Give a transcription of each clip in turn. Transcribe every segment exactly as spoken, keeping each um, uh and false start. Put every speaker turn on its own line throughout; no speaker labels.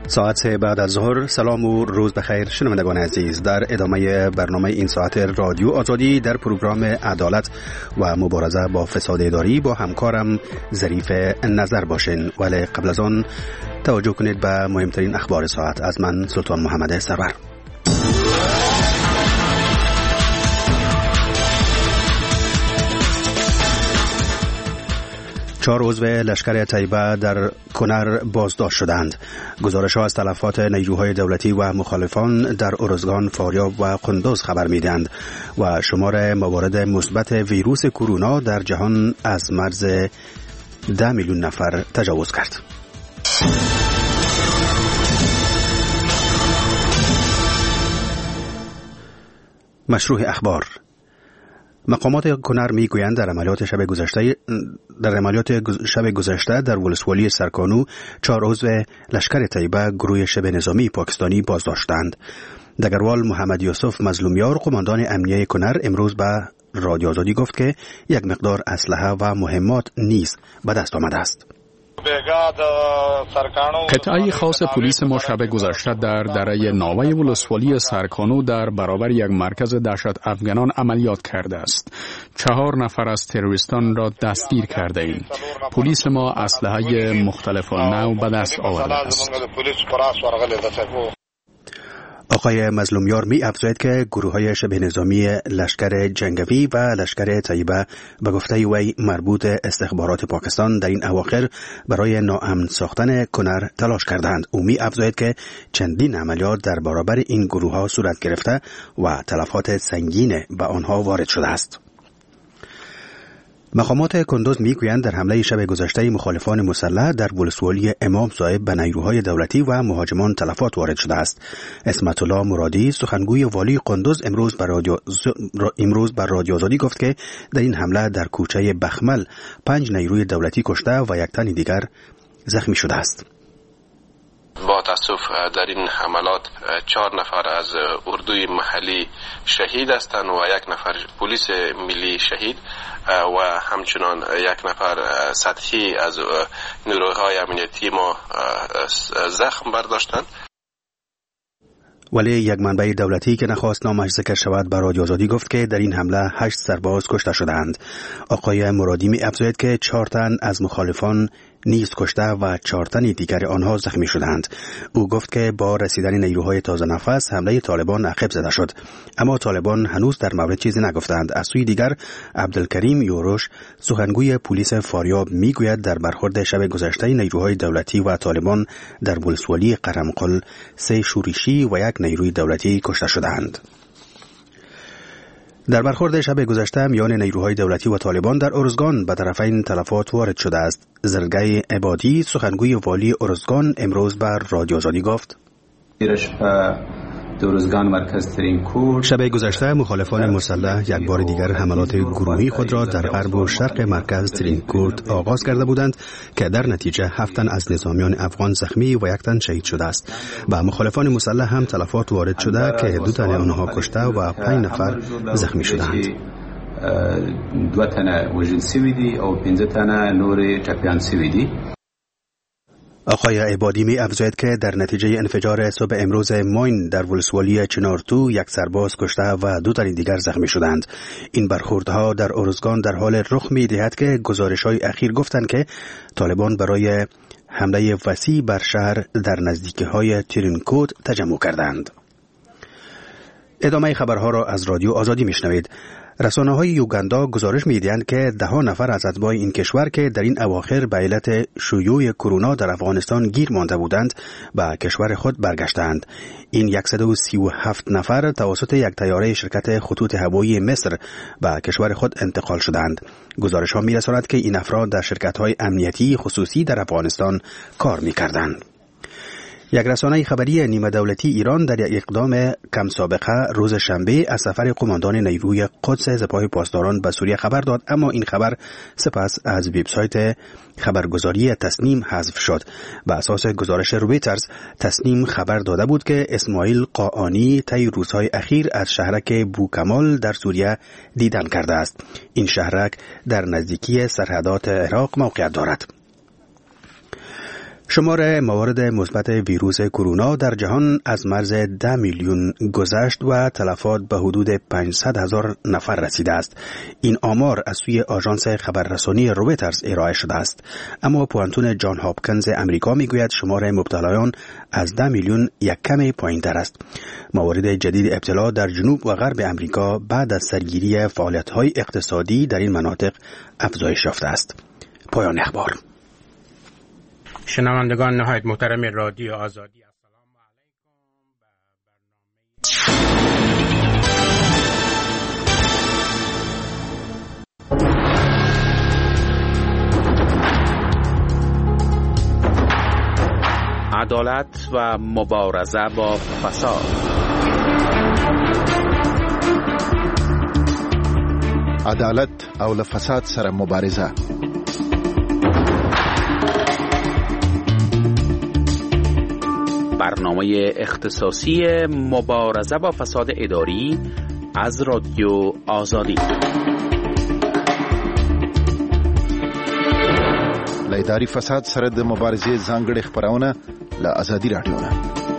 ساعت سه بعد از ظهر. سلام و روز بخیر شنوندگان عزیز. در ادامه برنامه این ساعت رادیو آزادی در پروگرام عدالت و مبارزه با فساد اداری با همکارم ظریف نظر باشین. ولی قبل از آن توجه کنید به مهمترین اخبار ساعت از من سلطان محمد سرور. چهار عضو لشکر طیبه در کنر بازداشت شدند. گزارش‌ها از تلفات نیروهای دولتی و مخالفان در ارزگان، فاریاب و قندوز خبر می‌دهند و شمار موارد مثبت ویروس کرونا در جهان از مرز ده میلیون نفر تجاوز کرد. مشروع اخبار. مقامات کنر میگویند در عملیات شب گذشته در عملیات شب گذشته در ولسوالی سرکانو چهار عضو لشکر طیبه گروه شبه نظامی پاکستانی بازداشتند. دگروال محمد یوسف مظلومیار قماندان امنیه کنر امروز به رادیو آزادی گفت که یک مقدار اسلحه و مهمات نیز به دست آمده است.
قطعه خاص پلیس ما شب گذشته در دره ناوه ولسوالی سرکانو در برابر یک مرکز دهشت افغانان عملیات کرده است. چهار نفر از تروریستان را دستگیر کرده ایم. پلیس ما اسلحه مختلف النوع به دست آورده است.
آقای مظلومیار می افزاید که گروه های شبه نظامی لشکر جنگوی و لشکر طیبه به گفته وی مربوط استخبارات پاکستان در این اواخر برای ناامن ساختن کنر تلاش کردند. او می افزاید که چندین عملیات در برابر این گروه ها صورت گرفته و تلفات سنگین به آنها وارد شده است. مقامات کندوز میگویند در حمله شب گذشته مخالفان مسلح در ولسوالی امام صاحب به نیروهای دولتی و مهاجمان تلفات وارد شده است. اسمت الله مرادی سخنگوی والی کندوز امروز بر رادیو امروز بر رادیو آزادی گفت که در این حمله در کوچه بخمل پنج نیروی دولتی کشته و یک تن دیگر زخمی شده است.
با تاسف در این حملات چهار نفر از اردوی محلی شهید هستند و یک نفر پلیس ملی شهید و همچنان یک نفر سطحی از نیروهای امنیتی ما زخم برداشتند.
ولی یک منبع دولتی که نخواست نامش ذکر شود بر رادیو آزادی گفت که در این حمله هشت سرباز کشته شدند. آقای مرادی می افزاید که چهار تن از مخالفان نیز کشته و چهار تن دیگر آنها زخمی شدند. او گفت که با رسیدن نیروهای تازه نفس حمله طالبان عقب زده شد، اما طالبان هنوز در مورد چیزی نگفتند. از سوی دیگر عبدالکریم یوروش سخنگوی پلیس فاریاب میگوید در برخورد شب گذشته نیروهای دولتی و طالبان در ولسوالی قرمقل سه شورشی و یک نیروی دولتی کشته شدند. در برخورد شب گذشته میان نیروهای دولتی و طالبان در ارزگان به طرفین تلفات وارد شده است. زرگای عبادی سخنگوی والی ارزگان امروز بر رادیو آزادی گفت شب گذشته مخالفان مسلح یک بار دیگر حملات گروهی خود را در غرب و شرق مرکز ترینکورد آغاز کرده بودند که در نتیجه هفت تن از نظامیان افغان زخمی و یک تن شهید شده است. با مخالفان مسلح هم تلفات وارد شده که دو تن آنها کشته و پنج نفر زخمی شدند.
دو تن وژل شوي دي او پنځه تن نور ټپیان شوي دي.
آقای عبادی می افزاید که در نتیجه انفجار صبح امروز ماین در ولسوالی چنارتو یک سرباز کشته و دو تن دیگر زخمی شدند. این برخوردها در ارزگان در حال رخ می دهد که گزارش‌های اخیر گفتند که طالبان برای حمله وسیع بر شهر در نزدیکی‌های ترینکود تجمع کردند. ادامه خبرها را از رادیو آزادی میشنوید. رسانه‌های یوگاندا گزارش می‌دهند که ده ها نفر از اتباع این کشور که در این اواخر به علت شیوع کرونا در افغانستان گیر مانده بودند به کشور خود برگشتند. این صد و سی و هفت نفر توسط یک طیاره شرکت خطوط هوایی مصر به کشور خود انتقال شدند. گزارش‌ها می‌رساند که این افراد در شرکت‌های امنیتی خصوصی در افغانستان کار می‌کردند. یک رسانه خبری نیمه دولتی ایران در یک اقدام کم سابقه روز شنبه از سفر قماندان نیروی قدس سپاه پاسداران به سوریه خبر داد، اما این خبر سپس از وبسایت خبرگزاری تصنیم حذف شد. بر اساس گزارش رویترز، تصنیم خبر داده بود که اسماعیل قاآنی طی روزهای اخیر از شهرک بوکمال در سوریه دیدن کرده است. این شهرک در نزدیکی سرحدات عراق موقعیت دارد. شمار موارد مثبت ویروس کرونا در جهان از مرز ده میلیون گذشت و تلفات به حدود پانصد هزار نفر رسیده است. این آمار از سوی آژانس خبررسانی رویترز ارائه شده است. اما پوانتون جان هاپکینز امریکا میگوید شمار مبتلایان از ده میلیون یک کمی پایین‌تر است. موارد جدید ابتلا در جنوب و غرب امریکا بعد از سرگیری فعالیت‌های اقتصادی در این مناطق افزایش یافته است. پایان اخبار.
شنوندگان نهایت محترم رادیو آزادی، السلام علیکم. عدالت و مبارزه با فساد.
عدالت او فساد سره مبارزه.
برنامه اختصاصی مبارزه با فساد اداری از رادیو آزادی.
لایداری فساد سره د مبارزې ځانګړي خبرونه له آزادی رادیو نه.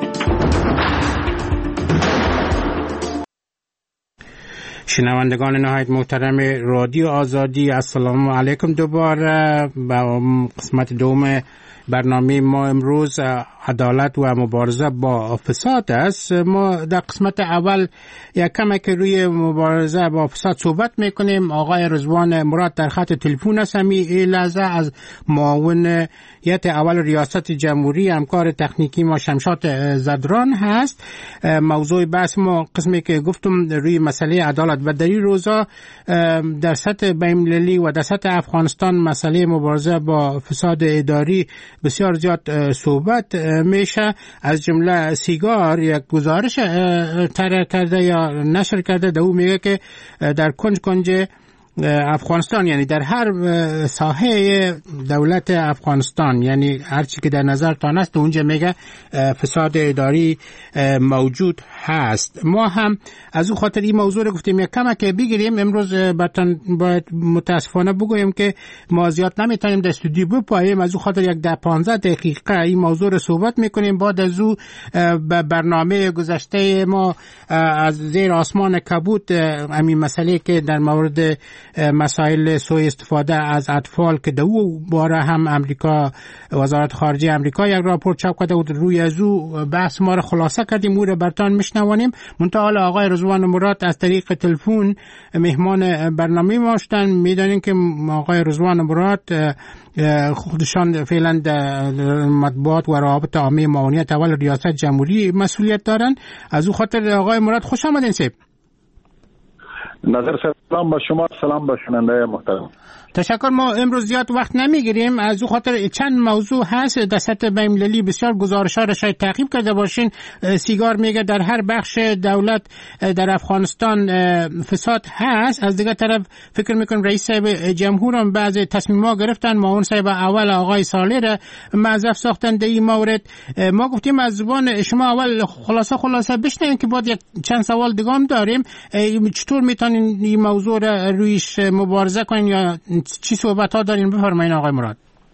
شنوندگان نهایت محترم رادیو آزادی، السلام علیکم. دوباره با قسمت دوم برنامه ما امروز عدالت و مبارزه با فساد است. ما در قسمت اول یک کمی که روی مبارزه با فساد صحبت میکنیم. آقای رضوان مراد در خط تلفن است. همی لحظه از معاونیت اول ریاست جمهوری همکار تکنیکی ما شمشاد زدران هست. موضوع بحث ما قسمی که گفتم روی مسئله عدالت و در این روزا در سطح بین‌المللی و در سطح افغانستان مسئله مبارزه با فساد اداری بسیار زیاد صحبت میشه. از جمله سیگار یک گزارش طرح کرده یا نشر کرده، در او میگه که در کنج کنج افغانستان، یعنی در هر ساحه دولت افغانستان، یعنی هر چی که در نظر تان است اونجا میگه فساد اداری موجود هست. ما هم از اون خاطر این موضوع رو گفتیم یک کم که بگیریم. امروز برتن باید متاسفانه بگویم که ما زیاد نمیتونیم در استودیو بپاییم، از اون خاطر یک ده پانزده دقیقه این موضوع رو صحبت میکنیم. بعد از اون برنامه گذشته ما از زیر آسمان کبود همین مسئله که در مورد مسائل سوء استفاده از اطفال که دو باره هم امریکا، وزارت خارجه امریکا یک راپورت چاپ کرده و روی از او بحث ما رو خلاصه کردیم، او رو برتان میشنوانیم. منتها آقای رضوان مراد از طریق تلفن مهمان برنامه ما شدن. میدانیم که آقای رضوان مراد خودشان فعلا در مطبوعات و روابط عامه معاونیت اول ریاست جمهوری مسئولیت دارن. از او خاطر آقای مراد خوش آمدین. سیب
نظر سلام با شما، سلام با شنونده محترم.
تشکر. ما امروز زیاد وقت نمیگیریم، از او خاطر چند موضوع هست در سطح بین‌المللی بسیار گزارش‌ها را شاید تعقیب کرده باشین. سیگار میگه در هر بخش دولت در افغانستان فساد هست. از دیگه طرف فکر میکنم رئیس صاحب جمهور هم بعضی تصمیم‌ها گرفتن، معاون صاحب اول آقای صالح را موظف ساختن در این مورد. ما گفتیم از زبان شما اول خلاصه خلاصه بشنویم که بعد یک چند سوال دیگه هم داریم. چطور میتونین این موضوع را رویش مبارزه کنین یا چی صحبت ها دارین؟ بفرمایین آقای مراد.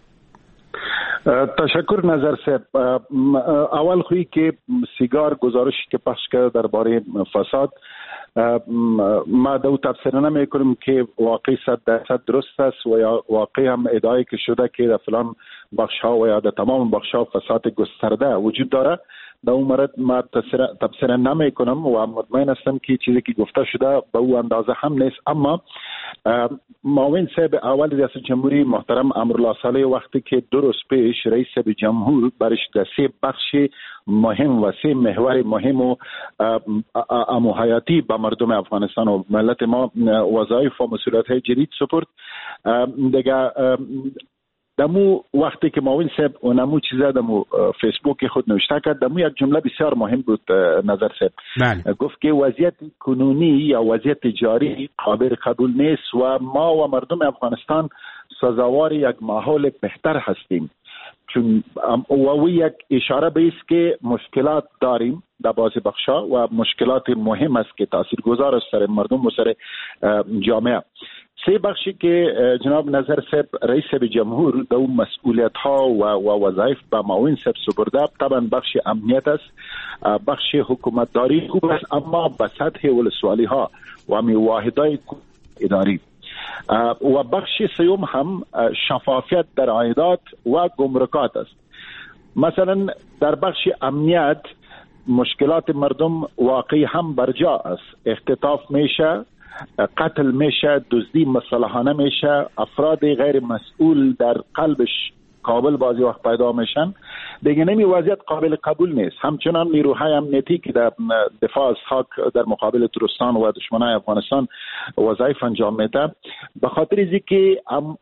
تشکر نظر صاحب. اول خویی که سیگار گزارشی که پخش کرده درباره فساد، ما دو تفسیر نمی کنیم که واقعی صد درصد درست است و یا واقعی هم ادعای که شده که در فلان بخش ها و یا در تمام بخش ها فساد گسترده وجود داره. در اون مورد ما تفسیر نمی کنم و مطمئن هستم که چیزی که گفته شده به او اندازه هم نیست. اما معاون صاحب اول ریاست جمهوری محترم امرالله صالح وقتی که دو روز پیش رئیس صاحب جمهور برش در سه بخش مهم و سه محور مهم و امو حیاتی به مردم افغانستان و ملت ما وظایف و مسئولیت‌های جدید سپرد. دیگه دمو وقتی که معاون صاحب اونمو چیزا دمو فیسبوک خود نوشته کرد، دمو یک جمله بسیار مهم بود نظر صاحب. بله. گفت که وضعیت کنونی یا وضعیت جاری قابل قبول نیست و ما و مردم افغانستان سزاوار یک ماحول بهتر هستیم. چون و یک اشاره به است که مشکلات داریم در بعضی بخشا و مشکلات مهم است که تاثیرگذار است سر مردم و سر جامعه. سه بخشی که جناب نظر صاحب رئیس جمهور دو مسئولیت ها و, و وظایف به معاون صاحب سپرده، طبعا بخش امنیت است، بخش حکومت داری خوب است، اما به سطح ولسوالی ها و می واحدهای اداری و بخش سیوم هم شفافیت در عایدات و گمرکات است. مثلا در بخش امنیت مشکلات مردم واقعی هم برجا است، اختطاف میشه، قتل میشه، دزدی مسلحانه میشه، افراد غیر مسئول در قلبش کابل بعضی وقت پیدا میشن. دیگه نمی وضعیت قابل قبول نیست. همچنان نیروهای امنیتی که در دفاع از خاک در مقابل ترستان و دشمنای افغانستان وظایف انجام میده، به خاطر از اینکه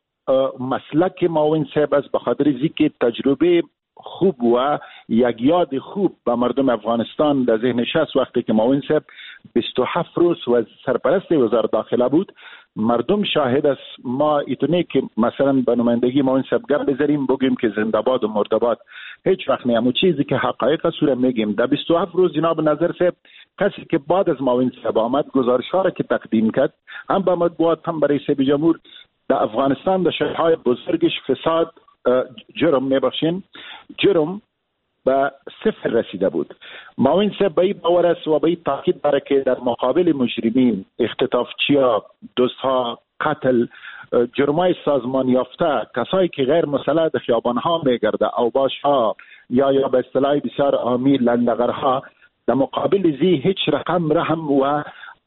مسلک معاون صاحب است، به خاطر از اینکه تجربه خوب و یک یاد خوب به مردم افغانستان در ذهنش است، وقتی که معاون صاحب بیست و هفت روز و سرپرست وزارت داخله بود، مردم شاهد است. ما ایتونه که مثلا به نمایندگی معاون صاحب گپ بذاریم بگیم که زنده‌باد و مرده‌باد، هیچ وقت نه. اما چیزی که حقایق است رو میگیم. در بیست و هفت روز جناب نظر صاحب کسی که بعد از معاون صاحب آمد گزارش‌ها را که تقدیم کرد، هم به مطبوعات هم برای رئیس جمهور، در افغانستان در شهرهای بزرگش فساد جرم میبخشین جرم به صفر رسیده بود. معاون صاحب به این باور است و به این تاکید داره که در مقابل مجرمین، اختطافچیا، دزدها، قتل، جرمای سازمان یافته، کسایی که غیر مسلح در خیابانها میگرده، اوباشها یا یا به اصطلاح بسیار عامی لندغرها، در مقابل زی هیچ رقم رحم و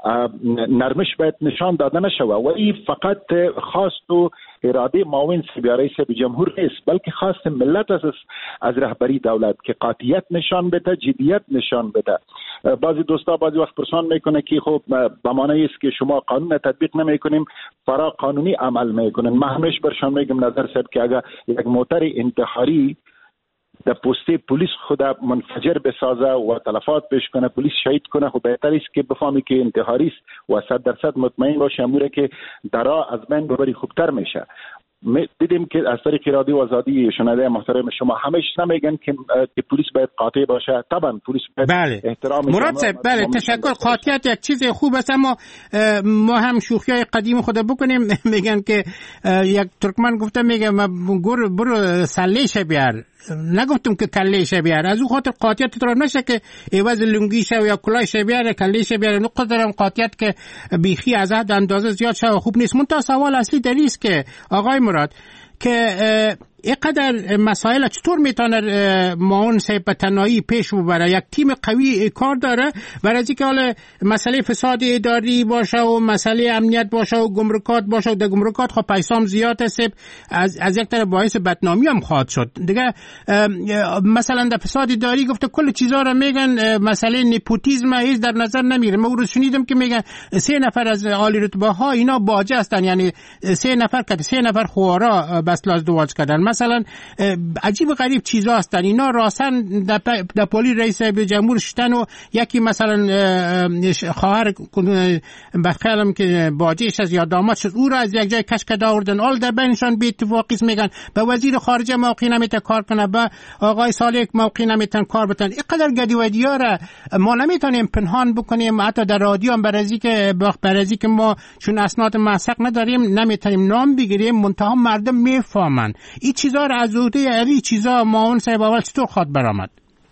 نرمش باید نشان داده نشوه. و این فقط خواست و اراده معاون صاحب یا رئیس جمهور نیست، بلکه خواست ملت است از رهبری دولت که قاطعیت نشان بده، جدیت نشان بده. بعضی دوستا بعضی وقت پرسان میکنه که خب به معنی است که شما قانون تطبیق نمیکنیم، فرا قانونی عمل میکنن. من همیشه برشان میگم نظر صاحب که اگر یک موتر انتحاری در پوسته پلیس خود منفجر بسازه و تلفات پیش کنه، پلیس شهید کنه، خب بهتر است که بفهمی که انتحاری است و صد درصد مطمئن باشه اموره که درا از بین ببری خوبتر میشه. دیدیم که از طریق رادیو آزادی شنونده محترم شما همیشه نمیگن که که پلیس باید قاطع باشه. طبعا پلیس باید
بله.
احترام
مراد صاحب بله تشکر. قاطعیت یک چیز خوب است، اما ما هم شوخیای قدیم خود بکنیم. میگن که یک ترکمن گفته میگه برو برو سلیش بیار، نگفتم که کلیش بیار. از اون خاطر قاطعیت تو نشه که عوض لنگیش یا کلاهش بیار کلیش بیار. نو قدرم قاطعیت که بیخی از حد اندازه زیاد شه خوب نیست. من تا سوال اصلی در است که آقای مراد که اینقدر مسائل چطور میتونه معاون صاحب به تنهایی پیش ببره؟ یک تیم قوی کار داره برای از اینکه حالا مسئله فساد اداری باشه و مسئله امنیت باشه و گمرکات باشه و در گمرکات خب پیسام زیاد است، از از یک طرف باعث بدنامی هم خواهد شد دیگه. مثلا در فساد اداری گفته کل چیزا رو میگن، مسئله نپوتیسم هیچ در نظر نمیره. من روز شنیدم که میگن سه نفر از عالی رتبه ها اینا باجه هستن، یعنی سه نفر که سه نفر خوارا بس ازدواج کردن. مثلا عجیب غریب چیزا هستن اینا. راستن در پلی رئیس جمهور شدن و یکی مثلا خواهر بخیالم که باجهش از یا داماد شد او را از یک جای کش کده آوردن، آل در بینشان بی اتفاقی میگن به وزیر خارجه موقعی نمیتن کار کنه، به آقای صالح موقعی نمیتن کار بتن. اینقدر گدیودیا را ما نمیتونیم پنهان بکنیم، حتی در رادیو هم برازی که برازی که ما چون اسناد موثق نداریم نمیتونیم نام بگیریم، منتها مردم میفهمن این چیزا رو. از عهده این چیزا معاون صاحب اول چطور خواد برآمد؟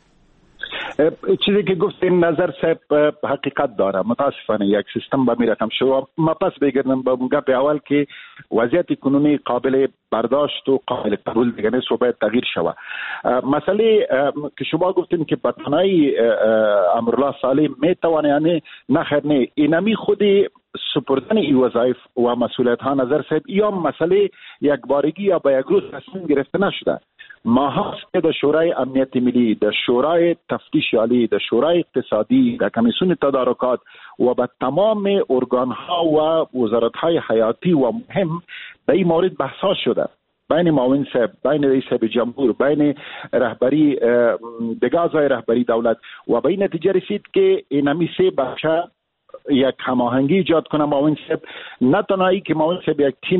چیزی که گفتین نظر صاحب حقیقت داره. متاسفانه یک سیستم به می رقم شد. ما پس بگردم با گپ اول که وضعیت کنونی قابل برداشت و قابل قبول دیگه نیست و باید تغییر شود. مسئله که شما گفتین که بطنای امرالله صالح می توانه، یعنی نه خیر نه، اینمی خودی سپردن این وظایف و مسئولیت ها نظر صاحب یا مسئله یک بارگی یا با یک روز تصمیم گرفته نشده. ما هست که در شورای امنیت ملی، در شورای تفتیش عالی، در شورای اقتصادی، در کمیسیون تدارکات و به تمام ارگان ها و وزارت های حیاتی و مهم به این مورد بحث شده، بین معاون صاحب، بین رئیس جمهور، بین رهبری دیگه اعضای رهبری دولت و به این نتیجه رسید که اینمی سه بخش یک هماهنگی ایجاد کنه. معاون صاحب نه تنهایی که معاون صاحب یک تیم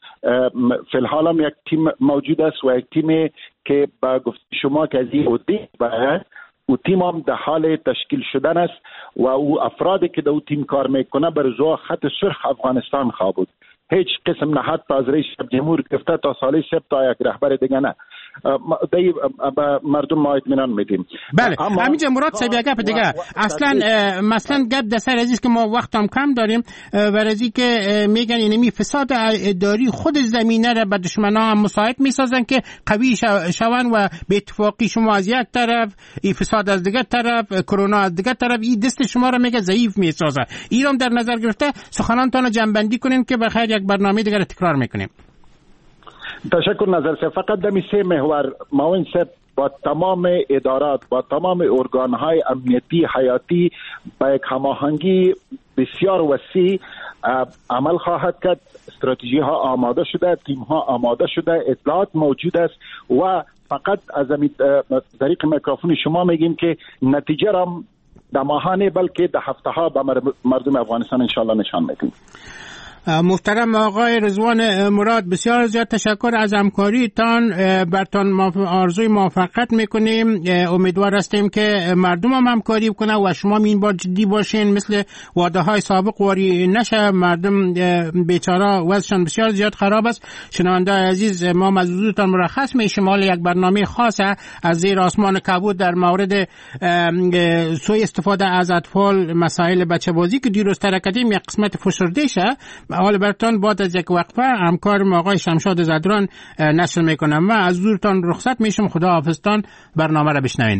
فی الحال هم یک تیم موجود است و یک تیم که با گفت شما که از این عهده باید او تیم هم در حال تشکیل شدن است و او افرادی که در او تیم کار میکنه بر روی خط سرخ افغانستان خواه بود. هیچ قسم نه، حتی از رئیس جمهور گرفته تا سالی سب تا یک رهبر دیگه نه. دی به مردم ما اطمینان میدیم.
بله همینجا مراد صاحب یک گپ دیگه اصلا مثلا گپ در سر ازیست که ما وقت هم کم داریم و ازی که میگن اینمی فساد اداری خود زمینه را به دشمنا هم مساعد میسازن که قوی شون و به اتفاقی شما از یک طرف، این فساد از دیگه طرف، کرونا از دیگه طرف، این دست شما را میگه ضعیف میسازه. اینم در نظر گرفته سخنانتان جنبندی کنین که بخیر یک برنامه دیگه تکرار میکنیم.
تشکر نظر سه. فقط دمی سه محور معاون سه با تمام ادارات، با تمام ارگانهای امنیتی حیاتی با یک هماهنگی بسیار وسیع عمل خواهد کرد. استراتژی ها آماده شده، تیم ها آماده شده، اطلاعات موجود است و فقط از طریق میکروفون شما میگیم که نتیجه را در ماهانه بلکه در هفته ها به مردم افغانستان انشالله نشان میدیم.
محترم آقای رضوان مراد، بسیار زیاد تشکر از همکاریتان. برتان آرزوی موفقیت میکنیم. امیدوار هستیم که مردم هم همکاری کنه و شما این بار جدی باشین، مثل وعده های سابق واری نشه. مردم بیچاره وضعشان بسیار زیاد خراب است. شنونده عزیز، ما مزودتان مرخص می شمال یک برنامه خاصه از زیر آسمان کبود در مورد سوء استفاده از اطفال، مسائل بچه بازی که دیروز ترکتیم یک قسمت فشرده شه. حال برتان بعد از یک وقفه همکارم آقای شمشاد زدران نشر میکنم و از حضورتان رخصت میشم. خدا حافظتان. برنامه را بشنوین.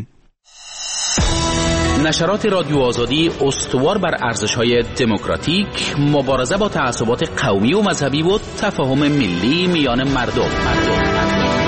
نشرات رادیو آزادی استوار بر ارزش‌های دموکراتیک، مبارزه با تعصبات قومی و مذهبی و تفاهم ملی میان مردم. مردم.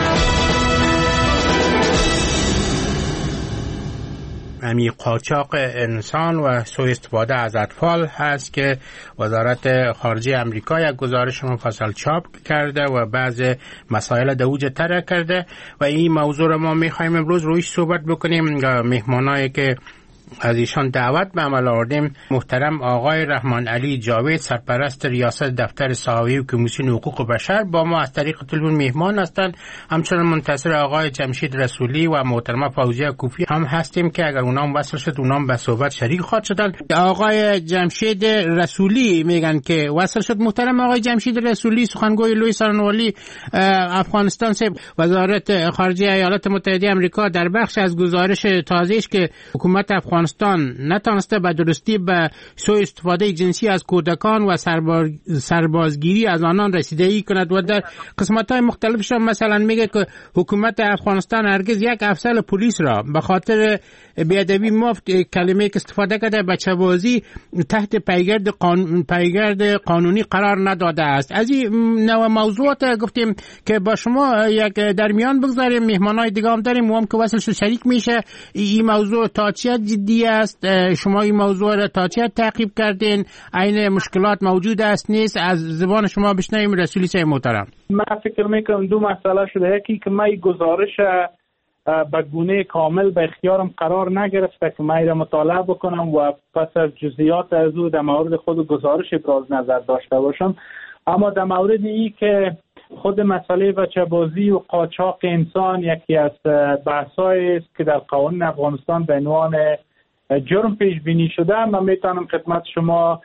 امی قاچاق انسان و سوء استفاده از اطفال هست که وزارت خارجه امریکا یک گزارش مفصل چاپ کرده و بعض مسائل دوج تر کرده و این موضوع را ما میخوایم امروز رویش صحبت بکنیم. مهمانایی که از ایشان دعوت به عمل آوردیم، محترم آقای رحمان علی جاوید، سرپرست ریاست دفتر ساوی و کمیسیون حقوق بشر، با ما از طریق تلفن مهمان هستند. همچنین منتظر آقای جمشید رسولی و محترمه فوزیه کوفی هم هستیم که اگر اونام وصل شد اونام به صحبت شریک خواهد شدن. آقای جمشید رسولی میگن که وصل شد. محترم آقای جمشید رسولی، سخنگوی لوی سرانوالی افغانستان سے وزارت خارجه ایالات متحده آمریکا، در بخش از گزارش تازه‌اش که حکومت افغانستان نتانسته به درستی به سوء استفاده جنسی از کودکان و سربازگیری از آنان رسیدگی کند و در قسمت‌های مختلفش مثلا میگه که حکومت افغانستان هرگز یک افسر پلیس را به خاطر بیادبی مفت کلمه که استفاده کرده بچه بازی تحت پیگرد قانون پیگرد قانونی قرار نداده است. از این نوع موضوعات گفتیم که با شما یک درمیان بگذاریم. مهمانای دیگه هم داریم و هم که وصل شریک میشه. این موضوع تا چه جدی است؟ شما این موضوع را تا چه تعقیب کردین؟ عین مشکلات موجود است نیست؟ از زبان شما بشنویم. رسولی صاحب محترم،
من فکر میکنم دو مسئله شده. یکی که من گزارش به گونه کامل به اختیارم قرار نگرفته که من را مطالعه بکنم و پس از جزئیات از او در مورد خود گزارش ابراز نظر داشته باشم. اما در مورد این که خود مسئله بچه بازی و قاچاق انسان یکی از بحث‌هایی است که در قانون افغانستان به عنوان جرم پیش بینی شده، من میتونم خدمت شما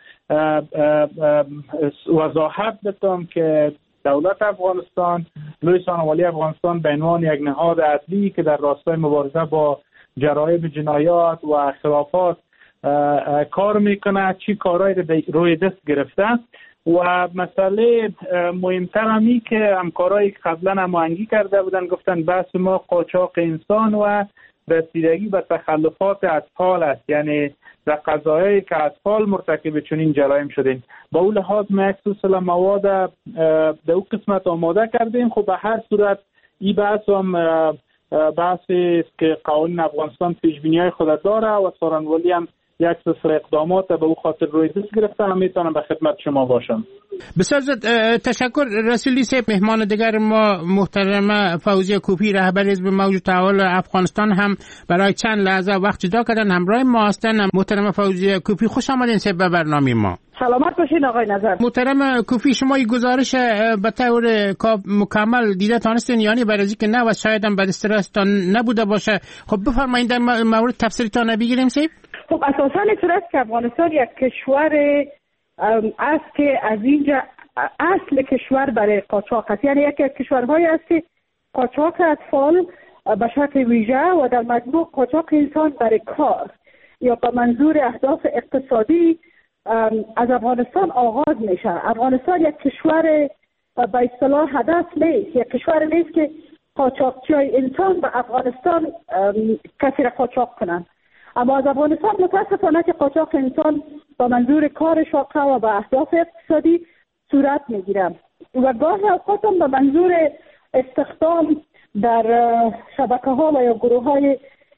وضاحت بدم که دولت افغانستان، لوی سرانوالی افغانستان به عنوان یک نهاد اصلی که در راستای مبارزه با جرایم جنایات و خلافات کار میکنه، چی کارهایی رو روی دست گرفته و مسئله مهمتر همی که همکارایی که قبلا هماهنگی کرده بودن گفتن بحث ما قاچاق انسان و رسیدگی به تخلفات اطفال است، یعنی در قضایایی که اطفال مرتکب چنین جرایم شدین. با اون لحاظ ما یک سلسله مواد در اون قسمت آماده کردیم. خب به هر صورت این بحث هم بحثی است که قانون افغانستان پیشبینی‌های خود داره و سرانوالی هم یک سلسله اقدامات به او خاطر روی دست گرفته. هم میتونم به خدمت شما باشم.
بسیار تشکر. رسولی صاحب، مهمان دیگر ما محترمه فوزیه کوفی، رهبر حزب موج تحول افغانستان، هم برای چند لحظه وقت جدا کردن همراه ما هستن. محترمه فوزیه کوفی، خوش آمدین صاحب به برنامه ما.
سلامت باشین آقای نظر.
محترم کوفی، شما این گزارش به طور مکمل دیده تانستین؟ یعنی برای اینکه نه و شاید هم بر استرس تا نبوده باشه. خب بفرمایید در مورد تفسیرتان بگیریم صاحب.
خب اساساً این طور است که افغانستان یک کشور است که از اینجا اصل کشور برای قاچاق است. یعنی یکی از کشورهایی است که قاچاق اطفال به شکل ویژه و در مجموع قاچاق انسان برای کار یا به منظور اهداف اقتصادی از افغانستان آغاز میشه. افغانستان یک کشور به اصطلاح هدف نیست، یک کشور نیست که قاچاقچیای انسان به افغانستان کسی را قاچاق کنند، اما از افغانستان متاسفانه که قاچاق انسان با منظور کار شاقه و به اهداف اقتصادی صورت میگیره و گاهی اوقات هم به منظور استخدام در شبکه ها و یا گروه های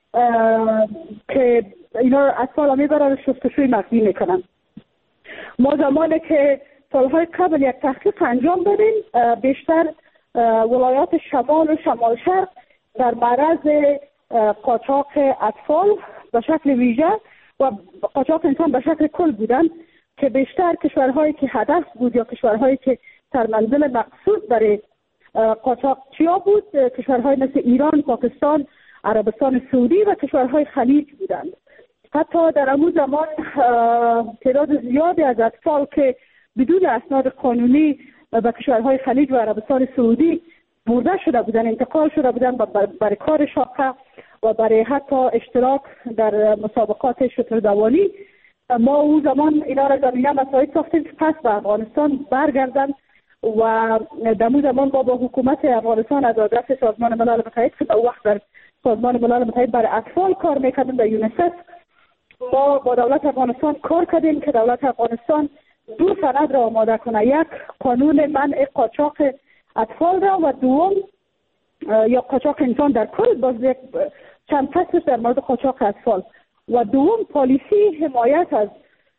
که اینا اطفال میبرن شستشوی مغزی میکنن. ما زمانی که سالهای قبل یک تحقیق انجام دادیم، بیشتر ولایات شمال و شمال شرق در معرض قاچاق اطفال به شکل ویژه و قاچاق انسان به شکل کل بودن که بیشتر کشورهایی که هدف بود یا کشورهایی که در منزل مقصود برای قاچاقچیا بود کشورهای مثل ایران، پاکستان، عربستان سعودی و کشورهای خلیج بودند. حتی در همون زمان تعداد زیادی از اطفال که بدون اسناد قانونی به کشورهای خلیج و عربستان سعودی برده شده بودند، انتقال شده بودند برای کار شاقه و برای حتی اشتراک در مسابقات شتردوانی. ما اون زمان اینا را زمینه مساعد ساختیم که پس به افغانستان برگردن و در اون زمان ما با حکومت افغانستان از آدرس سازمان ملل متحد که در وقت در سازمان ملل متحد برای اطفال کار میکردیم در یونیسف، ما با دولت افغانستان کار کردیم که دولت افغانستان دو سند را آماده کنه، یک قانون منع قاچاق اطفال را و دوم یا قاچاق انسان در کل، باز یک چند فصل در مورد قاچاق اطفال و دوم پالیسی حمایت از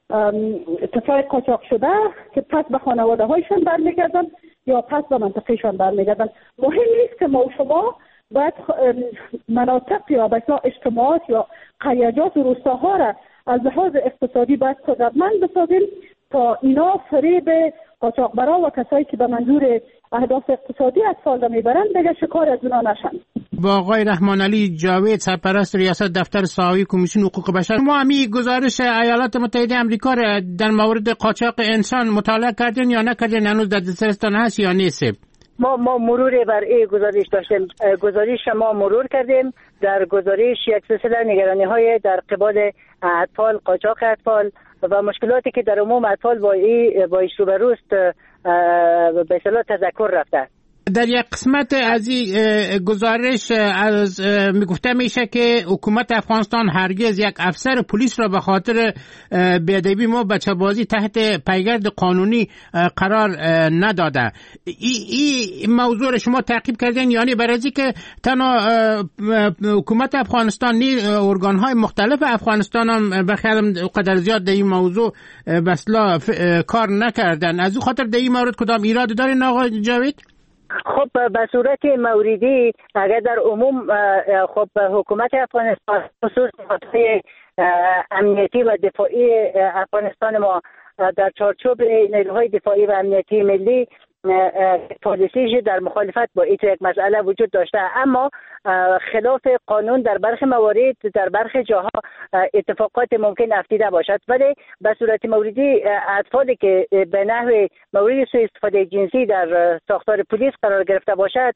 طفلای قاچاق شده که پس به خانواده هایشان برمیگردن یا پس به منطقهشان برمیگردن. مهم نیست که ما و شما باید مناطق یا به اصطلاح اجتماعات یا قریجات و روستاها را از لحاظ اقتصادی باید قدرتمند بسازیم تا اینا فریب قاچاقبرا و کسایی که به منظور اهداف اقتصادی اطفال را میبرند دیگه شکار از اونا نشن.
با آقای رحمان علی جاوید، سرپرست ریاست دفتر ساوی کمیسیون حقوق بشر، ما همی گزارش ایالات متحده آمریکا را در مورد قاچاق انسان مطالعه کردین یا نکردین؟ هنوز در دسترستان هست یا نیست؟
ما ما مرور بر این گزارش داشتیم. گزارش ما مرور کردیم. در گزارش یک سلسله نگرانی های در قبال اطفال، قاچاق اطفال و مشکلاتی که در عموم اطفال با این با ایش روبروست به اصطلاح تذکر رفته.
در یک قسمت از این گزارش از میگفته میشه که حکومت افغانستان هرگز یک افسر پلیس را به خاطر بی‌ادبی ما بچه بازی تحت پیگرد قانونی قرار نداده. این موضوع را شما تعقیب کردین؟ یعنی برای از که تنها حکومت افغانستان نی ارگان‌های مختلف افغانستان هم بخیرم قدر زیاد در این موضوع بسلا کار نکردن، از او خاطر در این مورد کدام ایراد دارین آقای جاوید؟
خب به صورت موردی اگر در عموم خب حکومت افغانستان خصوص خاطر امنیتی و دفاعی افغانستان ما در چارچوب نیروهای دفاعی و امنیتی ملی پالیسیش در مخالفت با این یک مسئله وجود داشته، اما خلاف قانون در برخی موارد در برخی جاها اتفاقات ممکن افتیده باشد، ولی به صورت موردی اطفالی که به نحو مورد سوء استفاده جنسی در ساختار پلیس قرار گرفته باشد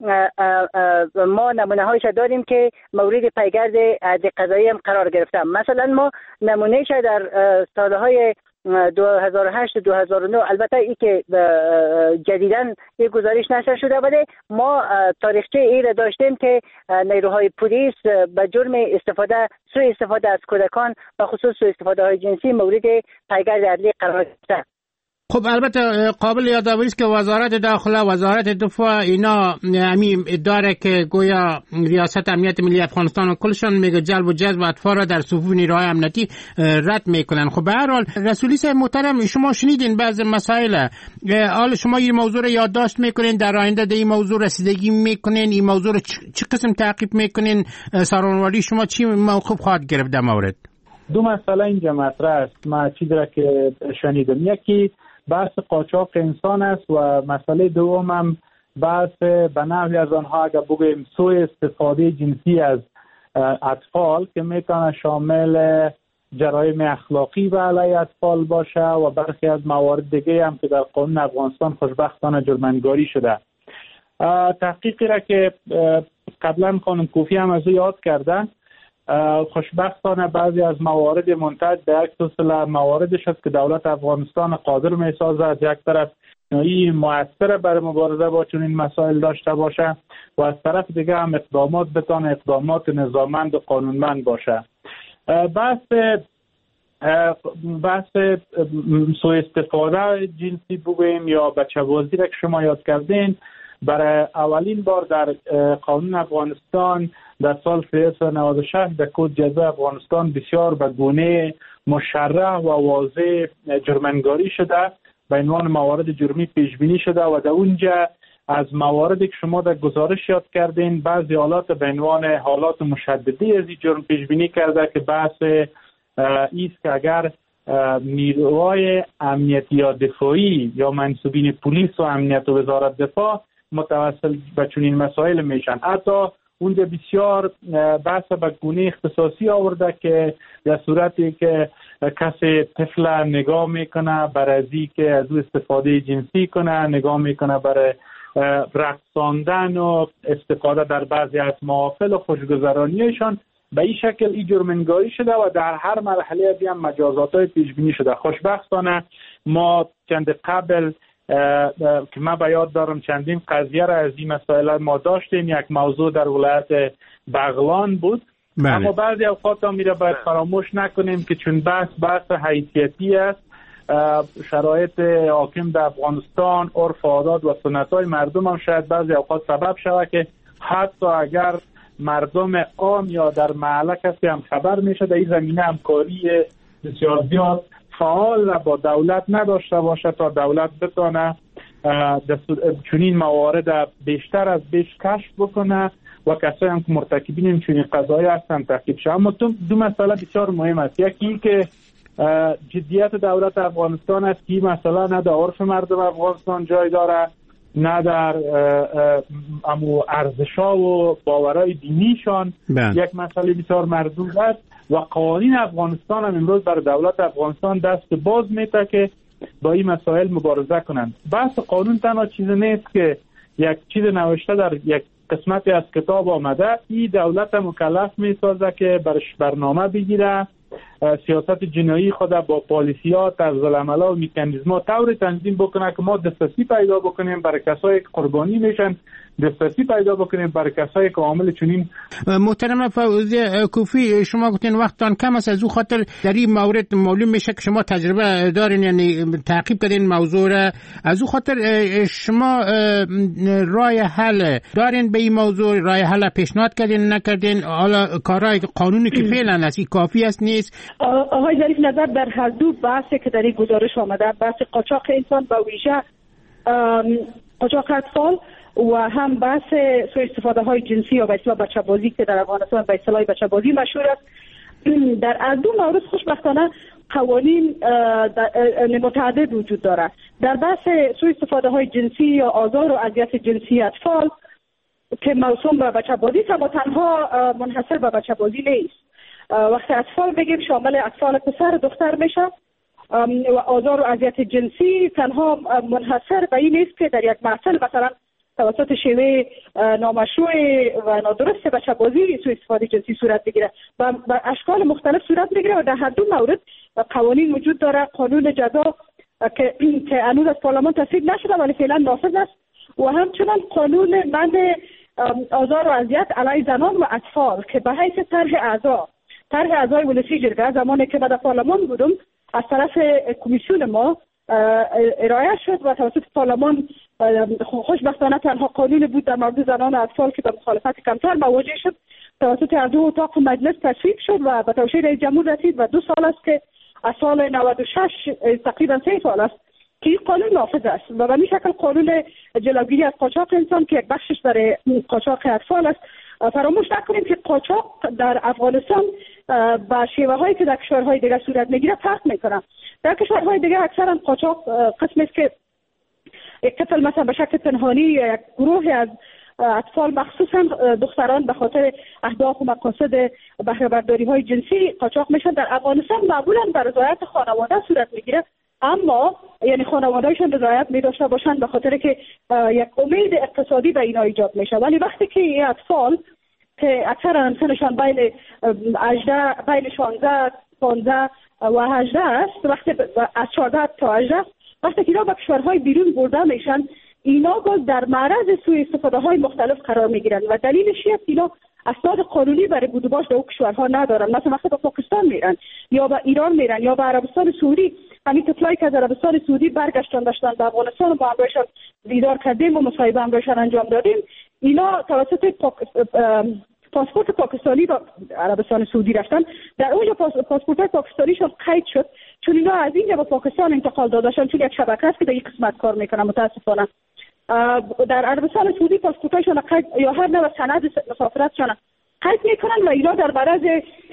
ما نمونه هایش داریم که مورد پیگرد عدل قضایی هم قرار گرفته. مثلا ما نمونهش در سالهای دو هزار و هشت دو هزار و نه، البته ای که جدیداً یک گزارش نشر شده، ولی ما تاریخچه ای را داشتیم که نیروهای پلیس به جرم استفاده سوء استفاده از کودکان و خصوص سوء استفاده های جنسی مورد پیگرد عدلی قرار گرفته.
خب البته قابل یادآوری است که وزارت داخله، وزارت دفاع اینا همین داره که گویا ریاست امنیت ملی افغانستان و کلشان میگه جلب و جذب اطفال را در صفوف نیروهای امنیتی رد میکنن. خب به هر حال رسولی صاحب محترم، شما شنیدین بعضی مسائل، حالا شما این موضوع را یادداشت میکنین، در آینده در این موضوع رسیدگی میکنین، این موضوع را چه قسم تعقیب میکنین؟ سازمانواری شما چی موقف خواهد گرفت در مورد؟
دو مسئله اینجا مطرح است. ما چیزی را که شنیدم، یکی بحث قاچاق انسان است و مسئله دوم هم بحث به نحوی از آنها اگر بگوییم سوء استفاده جنسی از اطفال که میتونه شامل جرایم اخلاقی و علیه اطفال باشه و برخی از موارد دیگه هم که در قانون افغانستان خوشبختانه جرمنگاری شده. تحقیقی را که قبلا خانم کوفی هم از او یاد کردن، خوشبختانه بعضی از موارد منتج در یک سلسله مواردش است که دولت افغانستان قادر می‌سازد از یک طرف نوعی مؤثر برای مبارزه با چنین مسائل داشته باشه و از طرف دیگه هم اقدامات بتانه اقدامات نظاممند و قانونمند باشه. بحث بحث سوء استفاده جنسی بگوییم یا بچه‌بازی را که شما یاد کردین، برای اولین بار در قانون افغانستان در سال سیصد و نود و شش در کد جزای افغانستان بسیار به گونه مشرح و واضح جرمنگاری شده، به عنوان موارد جرمی پیش بینی شده و در اونجا از مواردی که شما در گزارش یاد کردین بعضی حالات به عنوان حالات مشددی از این جرم پیش بینی کرده که بحث ایست که اگر نیروهای امنیتی یا دفاعی یا منصوبین پلیس و امنیت و وزارت دفاع متوسل به چنین مسائل میشن. حتی اونجا بسیار بحث به گونه اختصاصی آورده که در صورتی که کسی طفل نگاه میکنه برای که از او استفاده جنسی کنه، نگاه میکنه برای رقصاندن و استفاده در بعضی از محافل و خوشگذرانیشان، به این شکل این جرمنگاری شده و در هر مرحله هم مجازات های پیش بینی شده. خوشبختانه ما چند قبل که من به یاد دارم چندین قضیه را از این مسائل ما داشتیم. یک موضوع در ولایت بغلان بود. بله. اما بعضی اوقات هم میره باید فراموش نکنیم که چون بحث بحث حیثیتی است، شرایط حاکم در افغانستان، عرف عادات و سنت های مردم هم شاید بعضی اوقات سبب شود که حتی اگر مردم عام یا در محله کسی هم خبر میشه در این زمینه همکاری بسیار زیاد فعال و با دولت نداشته باشه تا دولت بتونه چنین موارد بیشتر از بیش کشف بکنه و کسایی هم که مرتکبین چنین قضایی هستن تعقیب شه. اما دو مسئله بسیار مهم است. یکی این که جدیت دولت افغانستان است که این مسئله نه در عرف مردم افغانستان جای داره، نه در امو ارزش‌ها و باورهای دینیشان. یک مسئله بسیار مردود است و قوانین افغانستان هم امروز بر دولت افغانستان دست باز میده که با این مسائل مبارزه کنند. بحث قانون تنها چیز نیست که یک چیز نوشته در یک قسمتی از کتاب آمده، این دولت مکلف میسازه که برش برنامه بگیره، سیاست جنایی خود با پالیسیات، طرز العمل و مکانیزم‌ها طور تنظیم بکنه که ما دسترسی پیدا بکنیم برای کسایی که قربانی میشن، دسترسی پیدا بکنیم برای کسایی که عامل چنین.
محترم فوزیه کوفی، شما گفتین وقتتان کم است، از او خاطر در این مورد معلوم میشه که شما تجربه دارین، یعنی تعقیب کردین موضوع را. از او خاطر شما راه حل دارین به این موضوع؟ راه حل پیشنهاد کردین نکردین؟ حالا کارهای قانونی که فعلا است کافی است نیست؟
آقای ظریف، نظر در هر دو بحثی که در این گزارش آمده، بحث قاچاق انسان به ویژه قاچاق اطفال و هم بحث سوء استفاده های جنسی یا به اصطلاح بچه‌بازی که در افغانستان به اصطلاح بچه‌بازی مشهور است، در هر دو مورد خوشبختانه قوانین متعدد وجود دارد. در بحث سوء استفاده های جنسی یا آزار و اذیت جنسی اطفال که موسوم به بچه‌بازی است، اما تنها منحصر به بچه‌بازی نیست. وقتی اطفال بگیم شامل اطفال پسر دختر میشه و آزار و اذیت جنسی تنها منحصر به این نیست که در یک محفل مثلا توسط شیوه نامشروع و نادرست بچه‌بازی سوء استفاده جنسی صورت بگیره و به اشکال مختلف صورت بگیره و در هر دو مورد قوانین وجود داره. قانون جزا که که هنوز از پارلمان تصویب نشده ولی فعلا نافذ است و همچنین قانون منع آزار و اذیت علیه زنان و اطفال که به حیث طرح اعضا طرح اعضای ولسی جرگه زمانی که در پارلمان بودم از طرف کمیسیون ما ارائه شد و توسط پارلمان خوشبختانه تنها قانون بود در مورد زنان و اطفال که به مخالفت کمتر مواجه شد، توسط هر دو اتاق مجلس تصویب شد و به توشیح رئیس جمهور رسید و دو سال است که از سال نود و شش تقریبا سه سال است که این قانون نافذ است و به این شکل قانون جلوگیری از قاچاق انسان که یک بخشش برای قاچاق اطفال است. فراموش نکنیم که قاچاق در افغانستان با شیوه هایی که در کشورهای دیگر صورت میگیره فرق میکنه. در کشورهای دیگر اکثرا قاچاق قسمی است که یک طفل مثلا به شکل پنهانی یا یک گروه از اطفال مخصوصا دختران به خاطر اهداف و مقاصد بهره برداری های جنسی قاچاق میشن. در افغانستان معمولا بر رضایت خانواده صورت میگیره، اما یعنی خانواده‌شون رضایت می‌داشته باشن به خاطر که یک امید اقتصادی به اینا ایجاد میشه. ولی وقتی که این اطفال که اکثرا سنشان بین هجده بین شانزده پانزده و هجده است، وقتی از چهارده تا هجده وقتی که اینا به کشورهای بیرون برده میشن، اینا باز در معرض سوء استفاده های مختلف قرار میگیرن و دلیلش اینه اینا اسناد قانونی برای بود و باش در اون کشورها ندارن. مثلا وقتی به پاکستان میرن یا به ایران میرن یا به عربستان سعودی، همین طفلایی که از عربستان سعودی برگشتن داشتن به افغانستان و با همراهشان دیدار کردیم و مصاحبه همراهشان انجام دادیم، اینا توسط پاک... پاسپورت پاکستانی با عربستان سعودی رفتن. در اونجا پاسپورت پاکستانیشون قید شد چون اینا از اینجا به پاکستان انتقال داداشن، چون یک شبکه است که در یک قسمت کار میکنه. متاسفانه در عربستان سعودی پاسپورتشون قید یا هر نوع سند مسافرتشون قید میکنن و اینا در معرض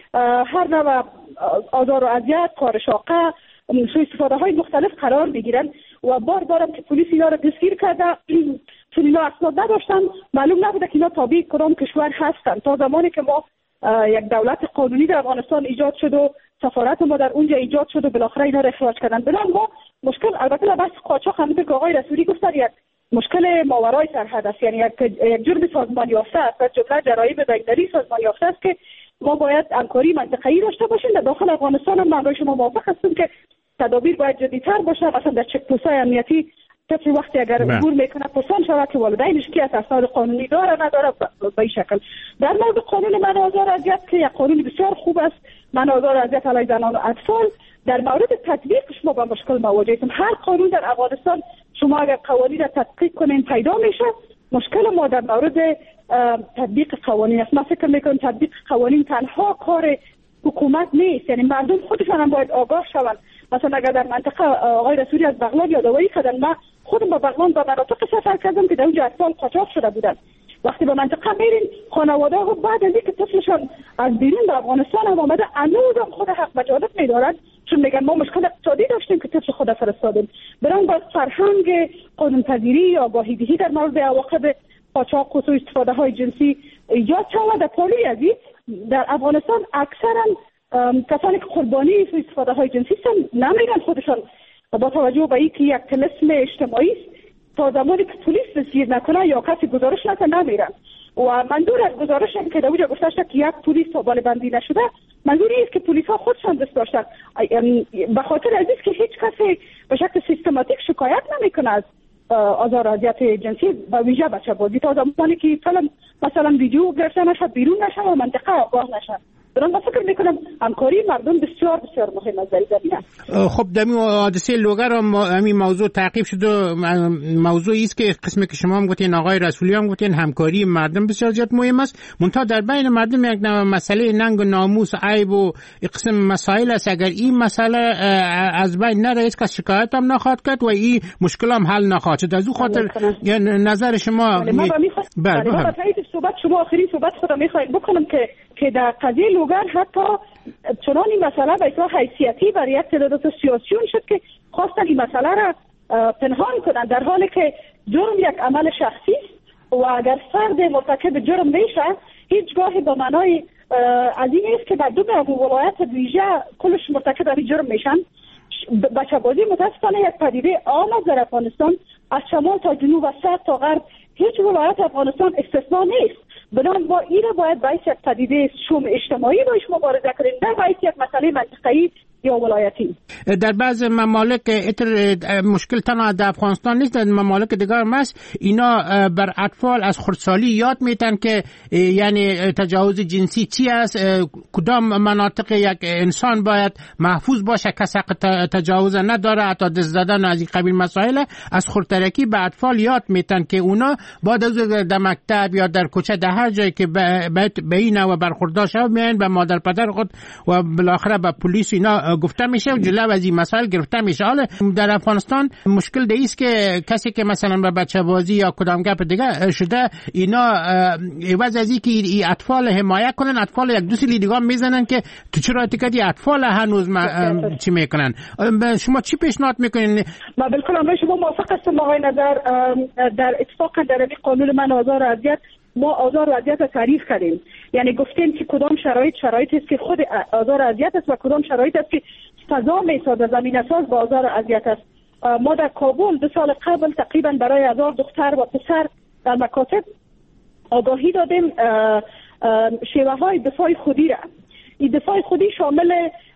هر نوع آزار و اذیت، کار شاقه، سوء استفاده های مختلف قرار میگیرن و بار بارم که پلیس اینا رو دستگیر کرده چون اینا اسناد نداشتن، معلوم نبوده که اینا تابع کدام کشور هستن. تا زمانی که ما یک دولت قانونی در افغانستان ایجاد شد و سفارت ما در اونجا ایجاد شد و بالاخره اینا رو اخراج کردن. بنابراین ما مشکل البته بحث قاچاق همونطور که آقای رسولی گفتن یک مشکل ماورای سرحد است، یعنی یک جرم سازمان یافته است و جمله جرایم بین‌المللی سازمان یافته است که ما باید همکاری منطقه‌ای داشته باشیم. در داخل افغانستان هم من با شما موافق هستم که تدابیر باید جدی‌تر باشه. مثلا در چک پوست‌های امنیتی طفل وقتی اگر عبور میکنه پرسان شود که والدینش کی اسناد قانونی داره نداره به این شکل. در مورد قانون منع آزار و اذیت که یک قانون بسیار خوب است، منع آزار و اذیت علیه زنان و اطفال، در مورد تطبیقش ما با مشکل مواجه هستیم. هر قانون در افغانستان شما اگر قوانین را تطبیق کنین پیدا میشه، مشکل ما در مورد تطبیق قوانین است. ما فکر میکنم تطبیق قوانین تنها کار حکومت نیست، یعنی مردم خودشان هم باید آگاه شوند. مثلا اگر در منطقه آقای رسولی از بغلان یادآوری کردن، من خودم با بغلان با مناطق سفر کردم که در اونجا اطفال قاچاق شده بودن. وقتی به منطقه میرین خانواده ها بعد از اینکه طفلشان از بیرون به افغانستان هم آمده هنوز خود حق وجادت میدارن، چون میگن ما مشکل اقتصادی داشتیم که طفل خود فرستادیم. برای با فرهنگ قانون‌پذیری یا آگاهی دهی در مورد عواقب قاچاق و سوء استفاده های جنسی ایجاد شود. در پالی از این در افغانستان اکثرا کسانی که قربانی سوء استفاده های جنسی هستند نمیرن خودشان، با توجه به اینکه یک طلسم اجتماعی است. تا زمانی که پلیس دستگیر نکنه یا کسی گزارش نکنه نمیرن. و منظور از گزارش هم که در اونجا گفته شده که یک پلیس تابال بندی نشده، منظور است که پلیس ها خودشان دست داشتن. به خاطر از است که هیچ کسی به شکل سیستماتیک شکایت نمیکنه از آزار و اذیت جنسی و ویژه بچه بازی، تا زمانی که فیلم مثلا ویدیو گرفته نشه، بیرون نشه و منطقه آگاه نشه. من فکر میکنم همکاری مردم بسیار بسیار مهم است در این زمینه.
خب در این حادثه لوگر هم همین موضوع تعقیب شد و موضوعی است که قسمی که شما هم گفتین آقای رسولی هم گفتین همکاری مردم بسیار زیاد مهم است. منتها در بین مردم یک مسئله ننگ و ناموس، عیب و قسم مسائل است. اگر این مسئله از بین نره هیچ کس شکایت هم نخواهد کرد و این مشکل هم حل نخواهد شد. از اون خاطر نظر شما
بله ما میخوایم با تایید صحبت شما آخرین صحبت خودم میخوایم بکنم که که در قضیه لوگر حتی چنان این مسئله به اصطلاح حیثیتی برای یک تعداد سیاسیون شد که خواستن این مسئله را پنهان کنن، در حالی که جرم یک عمل شخصی است و اگر فرد مرتکب جرم میشه هیچگاه به معنای از این است که مردم ولایت ویژه کلش مرتکب این جرم میشن. بچه بازی متاسفانه یک پدیده عام در افغانستان، از شمال تا جنوب و شرق تا غرب هیچ ولایت افغانستان استثنا نیست. بنابراین با این را باید باعث یک پدیده شوم اجتماعی باش مبارزه کنیم، نه باعث یک مسئله منطقه‌ای یا ولایتی.
در بعض ممالک مشکل تنها در افغانستان نیست، در ممالک دیگر هم هست. اینا بر اطفال از خردسالی یاد میتن که یعنی تجاوز جنسی چی است، کدام مناطق یک انسان باید محفوظ باشه، کسی تجاوز نداره، حتی دست زدن از این قبیل مسائل از خردترکی به اطفال یاد میتن که اونا بعد از در مکتب یا در کوچه در هر جایی که به این و برخوردار شود میان به مادر پدر خود و بالاخره به پلیس اینا گفته میشه و جلو از این مسائل گرفته میشه. حالا در افغانستان مشکل ده ایست که کسی که مثلا به بچه بازی یا کدام گپ دیگه شده اینا عوض از اینکه ای اطفال حمایت کنن، اطفال یک دو سیلی دیگه میزنن که تو چرا اتکادی اطفال هنوز چی میکنن. شما چی پیشنهاد میکنین؟
ما بالکل هم شما موافق هستم آقای نظر. در اتفاق در این قانون من آزار و اذیت ما آزار و اذیت را تعریف کردیم، یعنی گفتیم که کدام شرایط شرایطی است که خود آزار و اذیت است و کدام شرایط است که فضا میسازه زمینه ساز با آزار و اذیت است. ما در کابل دو سال قبل تقریبا برای هزار دختر و پسر در مکاتب آگاهی دادیم شیوه های دفاع خودی را. این دفاع خودی شامل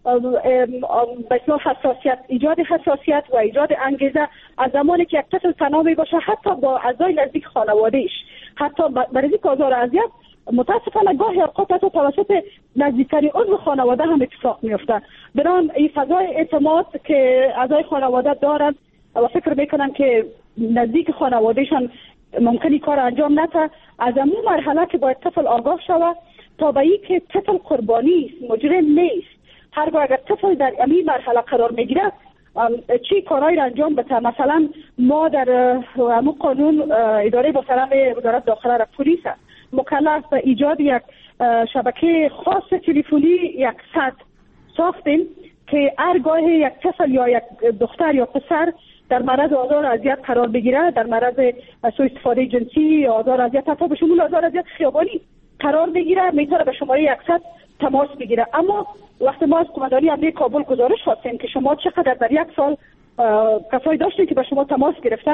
به اصطلاح حساسیت، ایجاد حساسیت و ایجاد انگیزه از زمانی که یک طفل تنها می باشه حتی با اعضای نزدیک خانواده‌اش، حتی برای آزار و اذیت متاسفانه گاهی اوقات حتی توسط نزدیکترین عضو خانواده هم اتفاق میفته. بران این فضای اعتماد که اعضای خانواده دارند و فکر میکنن که نزدیک خانوادهشان ممکنی کار انجام نده، از اون مرحله که باید طفل آگاه شود تا به این که طفل قربانی است، مجرم نیست. هرگاه اگر طفل در این مرحله قرار میگیره چی کارهایی را انجام بده. مثلا ما در همون قانون اداره محترم وزارت داخله را پلیس مکلف به ایجاد یک شبکه خاص تلفنی یک صد ساختیم که هرگاه یک طفل یا یک دختر یا پسر در معرض آزار و اذیت قرار بگیره، در معرض سوء استفاده جنسی یا آزار و اذیت، حتی به شمول آزار و اذیت خیابانی قرار بگیره، میتونه به شماره صد تماس بگیره. اما وقتی ما از قماندانی امنیت کابل گزارش خواستیم که شما چقدر در یک سال کسایی داشتین که به شما تماس گرفتن،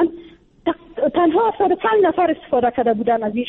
تنها هفتاد و پنج نفر استفاده کرده بودن از این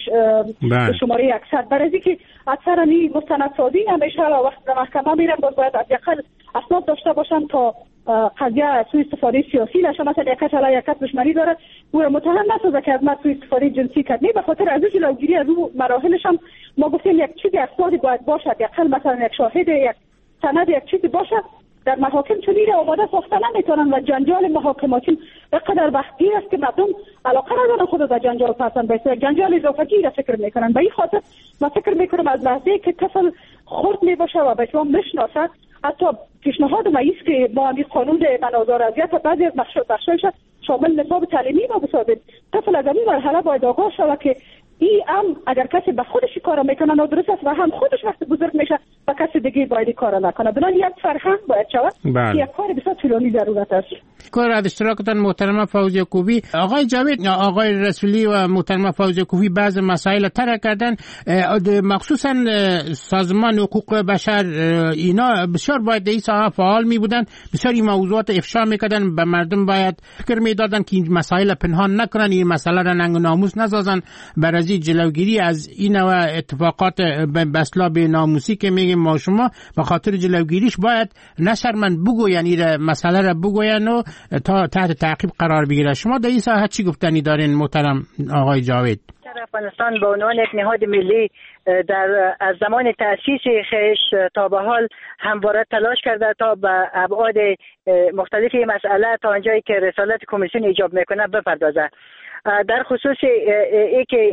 شماره صد. برای اینکه اکثر این مستندسازی همیشه وقت در محکمه میرن باز باید حداقل اسناد داشته باشن تا قضیه سوء استفاده سیاسی نشه. مثلا یک کس علیه یک کس دشمنی داره او را متهم نسازه که از ما سوء استفاده جنسی کرد. نه، به خاطر از جلوگیری از او مراحلش هم ما گفتیم یک چیزی اسنادی باید باشد، یک مثلا یک شاهد، یک سند، یک چیزی باشد. در محاکم چون این آماده ساخته نمیتونن و جنجال محاکماتی بقدر وقتی است که مردم علاقه ندارن خود در جنجال پسند بیسته، جنجال اضافگی را فکر میکنن. به این خاطر ما فکر میکنم از لحظه که طفل خرد میباشه و به اسلام میشناسد، حتی پیشنهاد ما است که ما این قانون من آزار و اذیت بعضی از بخشایش شامل نصاب تعلیمی ما بسازیم. طفل از این مرحله باید آگاه شود که این هم اگر کسی به خودش کار میکنه نادرست است و هم خودش وقت بزرگ میشه و کسی دیگه باید کار نکنه. بنابراین یک فرهنگ باید شود که یک کار بسیار طولانی ضرورت است.
کار از اشتراکتان محترمه فوزیه کوبی. آقای جاوید، آقای رسولی و محترمه فوزیه کوبی بعض مسائل طرح کردن، مخصوصا سازمان حقوق بشر اینا بسیار باید در این ساحه فعال می بودن، بسیار این موضوعات افشا میکردن، به مردم باید فکر میدادن که این مسائل پنهان نکنن، این مسئله را ننگ و ناموس نسازن. برای جلوگیری از این نوع اتفاقات بسلا به ناموسی که میگیم ما شما به خاطر جلوگیریش باید نشرمن بگوین، این مسئله را بگوین و تا تحت تعقیب قرار بگیره. شما در این ساحه چی گفتنی دارین محترم آقای جاوید؟
افغانستان به عنوان یک نهاد ملی در از زمان تأسیس خیش تا به حال همواره تلاش کرده تا به ابعاد مختلفی مسئله تا آنجایی که رسالت کمیسیون ایجاب میکنه بپردازه. در خصوص ای که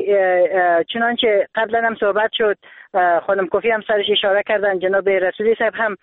چنانچه قبلا هم صحبت شد، خانم کوفی هم سرش اشاره کردن، جناب رسولی صاحب هم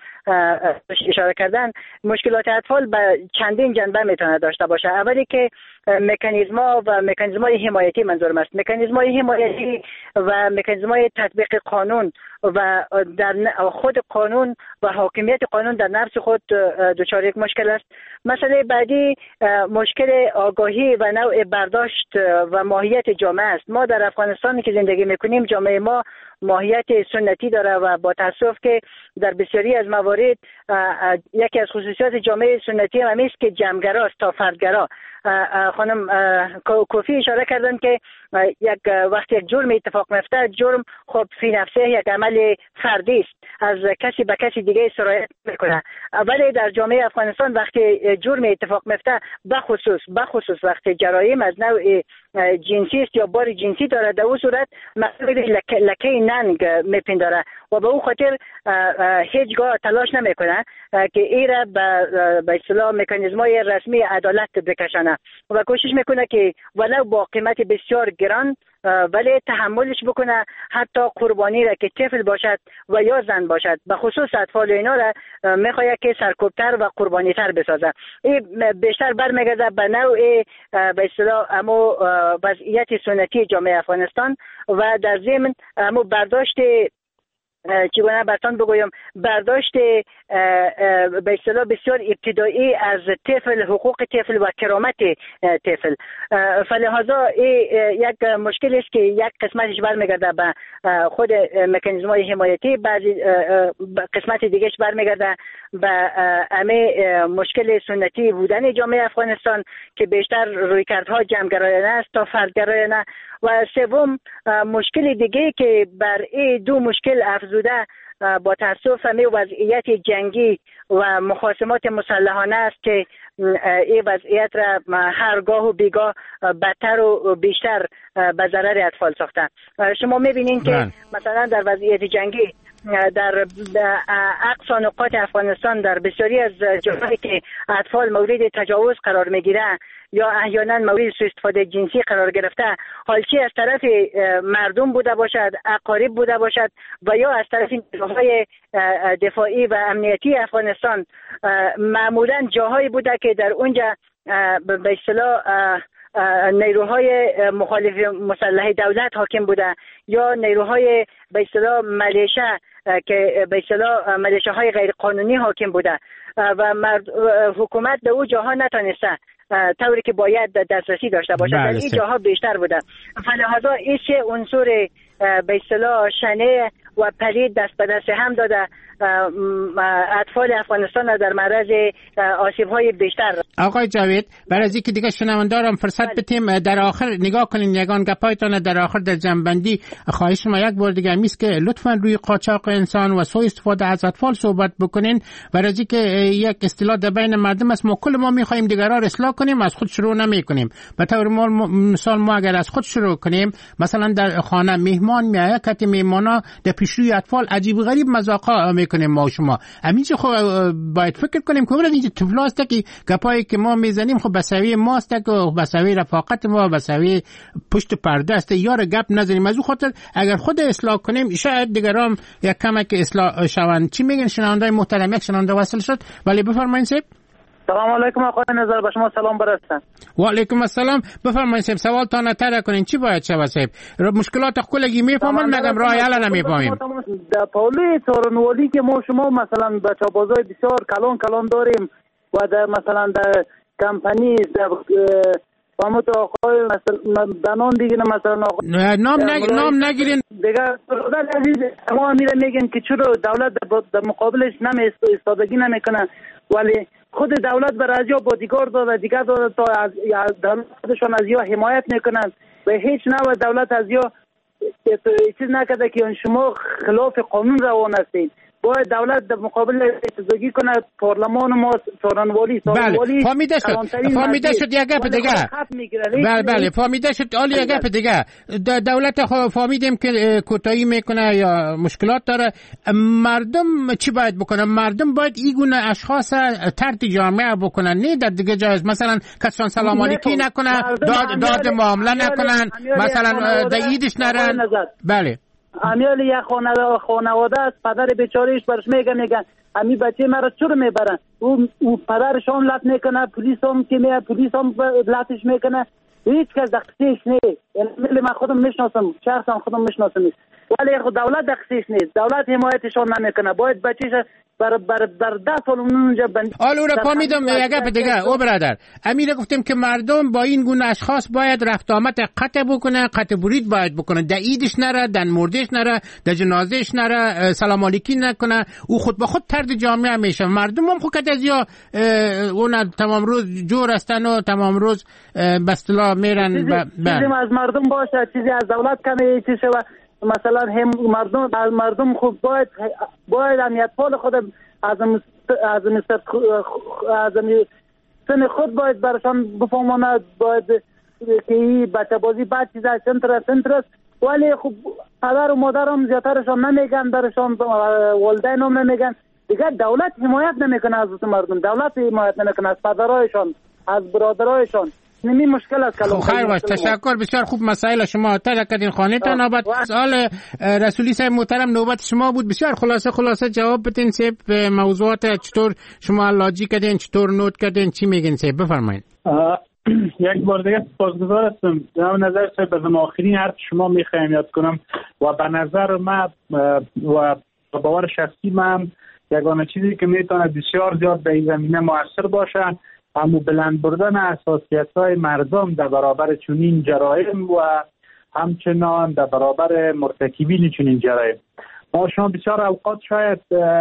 اشاره کردن، مشکلات اطفال به چندین جنبه میتونه داشته باشه. اولی که مکانیزما و مکانیزمای حمایتی منظورم است، مکانیزمای حمایتی و مکانیزمای تطبیق قانون و در خود قانون و حاکمیت قانون در نفس خود دچار یک مشکل است. مسئله بعدی مشکل آگاهی و نوع برداشت و ماهیت جامعه است. ما در افغانستان که زندگی میکنیم جامعه ما ماهیت سنتی داره و با تاسف که در بسیاری از موارد یکی از خصوصیات جامعه سنتی هم است که جمع‌گراست تا فردگرا. خانم کوفی اشاره کردن که یک وقت یک جرم اتفاق میفته، جرم خب فی نفسه یک عمل فردی است، از کسی به کسی دیگه سرایت میکنه. ولی در جامعه افغانستان وقتی جرم اتفاق میفته، بخصوص بخصوص وقتی جرایم از نوع جنسی است یا بار جنسی داره، در اون صورت مسئله لکه, لکه ننگ میپنداره و به اون خاطر هیچگاه تلاش نمیکنه که این را به اصطلاح مکانیزم‌های رسمی عدالت بکشانه و کوشش میکنه که ولو با قیمت بسیار گران ولی تحملش بکنه، حتی قربانی را که طفل باشد و یا زن باشد، به خصوص اطفال اینا را میخواد که سرکوبتر و قربانی تر بسازه. این بیشتر برمیگرده به نوع به اصطلاح امو وضعیت سنتی جامعه افغانستان و در ضمن امو برداشت چگونه براتون بگویم برداشت به اصطلاح بسیار ابتدایی از طفل، حقوق طفل و کرامت طفل. فلهذا یک مشکل است که یک قسمتش برمیگرده به خود مکانیزم‌های حمایتی، بعضی قسمت دیگهش برمیگرده به همه مشکل سنتی بودن جامعه افغانستان که بیشتر رویکردها جمع‌گرایانه است تا فردگرایانه. و سوم مشکل دیگه که بر این دو مشکل افزوده با تاسف همه وضعیت جنگی و مخاصمات مسلحانه است که این وضعیت را هرگاه و بیگاه بدتر و بیشتر به ضرر اطفال ساخته. شما میبینین که مثلا در وضعیت جنگی در اقصا نقاط افغانستان در بسیاری از جاهایی که اطفال مورد تجاوز قرار میگیره یا احیانا مورد سوء استفاده جنسی قرار گرفته، حالچی از طرف مردم بوده باشد، اقارب بوده باشد و یا از طرف نیروهای دفاعی و امنیتی افغانستان، معمولا جاهایی بوده که در اونجا به اصطلاح نیروهای مخالف مسلح دولت حاکم بوده یا نیروهای به اصطلاح ملیشه که به اصطلاح ملیشه های غیر قانونی حاکم بوده و حکومت به او جاها نتونسته طوری که باید دسترسی داشته باشد. در این جاها بیشتر بوده. فلهذا این سه عنصر به اصطلاح شنه و پلید دست به دست هم داده اطفال افغانستان را در معرض آسیب‌های بیشتر.
آقای جاوید، برای از اینکه دیگه شنوندارم فرصت بتیم، در آخر نگاه کنین یگان گپایتان در آخر در جنبندی خواهش ما یک بار دیگه میست که لطفاً روی قاچاق انسان و سوء استفاده از اطفال صحبت بکنین. برای از اینکه یک اصطلاح در بین مردم است، ما کل ما می‌خوایم دیگران را اصلاح کنیم، از خود شروع نمی‌کنیم. به طور مثال ما اگر از خود شروع کنیم، مثلا در خانه مهمان میاد، کتی مهمانا در پیشروی اطفال عجیب غریب مذاقا میکنیم ما و شما. همینجا خب باید فکر کنیم که اینجا طفلاست که گپایی که ما میزنیم خب بسوی ماست که بسوی رفاقت ما، بسوی پشت پرده است، یار گپ نزنیم. از اون خاطر اگر خود اصلاح کنیم شاید دیگران یک کمک اصلاح شوند. چی میگن شنوندای محترم؟ یک شنونده وصل شد. ولی بفرمایید صاحب.
سلام علیکم آقای نظر، به شما سلام برسن.
و علیکم السلام. بفرمایید صاحب، سوال تا نتر کنین چی باید شود صاحب؟ مشکلات کلگی میفهمن مگم راه حل نمیفهمیم.
در پالی تورنوالی که ما شما مثلا بچه بازای بسیار کلان کلان داریم و در مثلا در کمپانی در فهمت آقای مثلا دانان دیگه مثلا
نام نگ... نام نگیرین
دیگه. برادر عزیز ما میره میگن که چرا دولت در مقابلش نمی ایستادگی نمیکنه، ولی خود دولت بر ازیا بادیگارد داده دیگه داده تا از دولتشان از یا حمایت میکنن و هیچ نوع دولت از یا چیز نکرده که شما خلاف قانون روان هستید. باید دولت در مقابل ایستادگی کنه. پارلمان ما تورنوالی
بله فهمیده شد فهمیده شد یک گپ دیگه. بله بله فهمیده شد. عالی یک گپ دیگه. دولت فهمیدیم که کوتاهی میکنه یا مشکلات داره. مردم چی باید بکنن؟ مردم باید این گونه اشخاص طرد جامعه بکنن، نه در دیگه جایز مثلا کسان سلام علیکی نکنن، داد داد معامله نکنن، مثلا در عیدش نرن. بله
امیال یک خانواده است، پدر بیچارهش برش میگه میگن امی بچه مرا چرا میبرن؟ او, او پدرش هم لط میکنه، پلیس هم که میاد پلیس هم لطش میکنه، هیچ کس دقیقش نیست. یعنی من خودم میشناسم، شخصا خودم میشناسم، ولی دولت دقیقش نیست. دولت حمایتشان نمیکنه. باید بچهش بر بر بر ده سال اونجا بندی.
حالا اون رو فهمیدم. یک گپ دیگه او برادر امیر گفتیم که مردم با این گونه اشخاص باید رفت آمد قطع بکنه، قطع برید باید بکنه، در عیدش نره، در مردش نره، در جنازهش نره، سلام علیکی نکنه. او خود به خود طرد جامعه میشه. مردم هم خود از یا اون تمام روز جور هستن و تمام روز به اصطلاح میرن.
چیزی از مردم باشه، چیزی از دولت کمی چیزی شوه. مثلا هم مردم از مردم خوب باید باید امیت پال خود از از از سن خود باید برشان بفهماند. باید که این بچه بازی بعد چیز از سنتر سنتر است، ولی خب پدر و مادر هم زیادترشان نمیگن، برشان والدین هم نمیگن. دیگه دولت حمایت نمیکنه از مردم، دولت حمایت نمیکنه از پدرایشان، از برادرایشان. نمی مشکل است کلام.
خیر باش، تشکر، بسیار خوب. مسائل شما تا کردین خانه تا نوبت سوال رسولی صاحب محترم نوبت شما بود. بسیار خلاصه خلاصه جواب بدین صاحب. موضوعات چطور شما لاجی کردین، چطور نوت کردین، چی میگین صاحب؟ بفرمایید.
یک بار دیگه سپاسگزار هستم. در نظر صاحب از آخرین حرف شما میخوایم یاد کنم و به نظر من و باور شخصی من یگانه چیزی که میتونه بسیار زیاد به این زمینه موثر باشه اما بلند بردن حساسیت‌های مردم در برابر چنین جرایم و همچنان در برابر مرتکبین چنین جرایم. ما شما بسیار اوقات شاید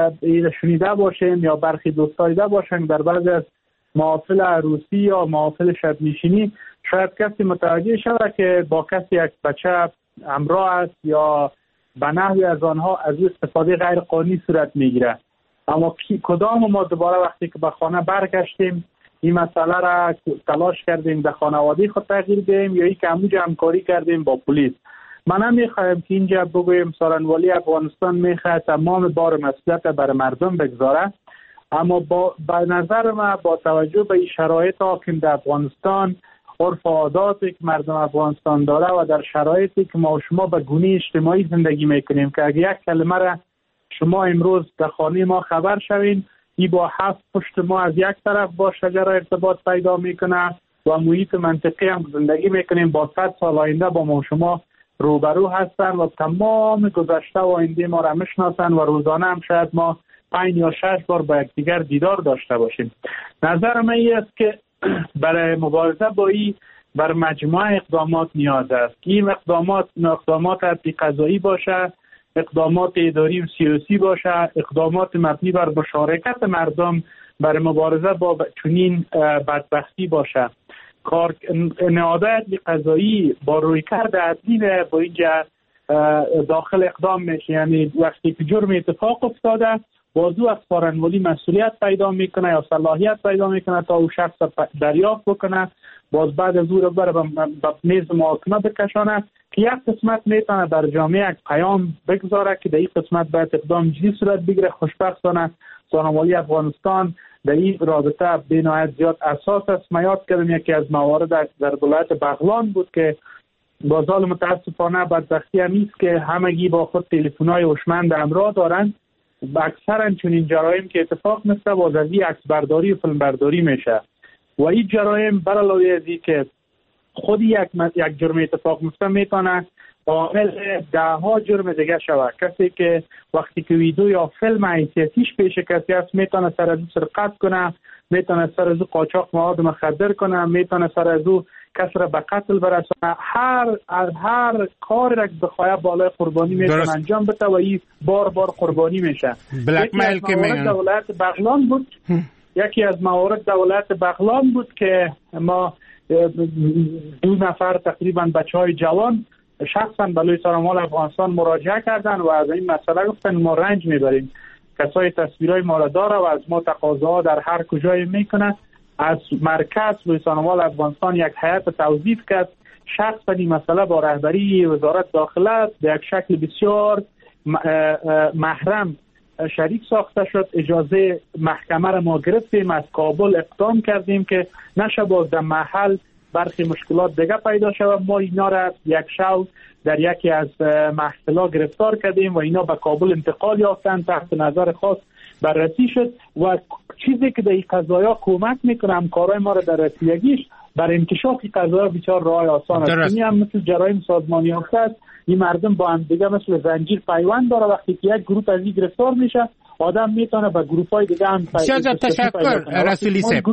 شنیده باشیم یا برخی دوستا دیده باشن در بعضی از محافل عروسی یا محافل شب‌نشینی شاید کسی متوجه شود که با کسی یک بچه همراه است یا به نحوی از آنها از او استفاده غیر قانونی صورت میگیره. اما کدام ما دوباره وقتی که به خانه برگشتیم این مسئله را تلاش کردیم به خانواده خود تغییر دهیم یا ای که همونجا همکاری کردیم با پلیس؟ من هم میخوایم که اینجا بگویم سارنوالی افغانستان میخواد تمام بار مسئولیت بر مردم بگذاره، اما با به نظر من با توجه به این شرایط حاکم در افغانستان، عرف و عاداتی که مردم افغانستان داره و در شرایطی که ما و شما به گونه اجتماعی زندگی میکنیم که اگه یک کلمه را شما امروز در خانه ما خبر شوین ای با هفت پشت ما از یک طرف با شجره ارتباط پیدا میکنه و محیط منطقی هم زندگی میکنیم با صد سال آینده با ما و شما روبرو هستن و تمام گذشته و آینده ما را میشناسن و روزانه هم شاید ما پنج یا شش بار با یکدیگر دیدار داشته باشیم. نظر من این است که برای مبارزه با این بر مجموعه اقدامات نیاز است. این اقدامات اقدامات حتی قضایی باشه، اقدامات اداری و سیاسی باشه، اقدامات مبنی بر مشارکت مردم برای مبارزه با چنین بدبختی باشه. کار نهادهای قضایی با رویکرد عدلی با اینجا داخل اقدام میشه، یعنی وقتی که جرم اتفاق افتاده بازو از سارنوالی مسئولیت پیدا میکنه یا صلاحیت پیدا میکنه تا او شخص دریافت بکنه، باز بعد از او رو بره به میز محاکمه بکشانه که یک قسمت میتونه در جامعه یک پیام بگذاره که در این قسمت باید اقدام جدی صورت بگیره. خوشبختانه سارنوالی افغانستان در این رابطه بنهایت زیاد اساس است. ما یاد کردیم یکی از موارد در ولایت بغلان بود که باز حال متاسفانه بدبختی هم نیست که همگی با خود تلفن‌های هوشمند همراه دارن. اکثرا چنین جرایم که اتفاق میفته باز از این عکس برداری و فیلم برداری میشه و این جرایم بر علاوه از این که خود یک یک جرم اتفاق میفته میتونه عامل ده ها جرم دیگه شود. کسی که وقتی که ویدیو یا فیلم حیثیتیش پیش کسی است میتونه سر از او سرقت کنه، میتونه سر از او قاچاق مواد مخدر کنه، میتونه سر از او کسی را به قتل برسونه. هر هر کاری را که بخواه بالای قربانی میتونه انجام بده و این بار بار قربانی میشه.
بلک میل که میگن
دولت بغلان بود یکی از موارد دولت بغلان بود که ما دو نفر تقریبا بچه های جوان شخصا بلوی سارنوال افغانستان مراجعه کردن و از این مسئله گفتن ما رنج میبریم، کسای تصویرهای ما را داره و از ما تقاضاها در هر کجای میکنه. از مرکز بلوی سارنوال افغانستان یک هیئت توظیف کرد، شخصا این مسئله با رهبری وزارت داخله به یک شکل بسیار محرم شریک ساخته شد. اجازه محکمه را ما گرفتیم، از کابل اقدام کردیم که نشه باز در محل برخی مشکلات دیگه پیدا شود. ما اینا را یک شو در یکی از محفل‌ها گرفتار کردیم و اینا به کابل انتقال یافتن، تحت نظر خاص بررسی شد و چیزی که در این قضایا کمک میکنه همکارای ما را در رسیدگیش بر انکشاف این قضایا بسیار راه آسان است. این هم مثل جرایم سازمانی یافته است، این مردم با هم دیگه مثل زنجیر پیوند داره. وقتی که یک گروه از این گرفتار میشه آدم میتونه به گروه‌های دیگه هم
پیدا. تشکر رسولی صاحب.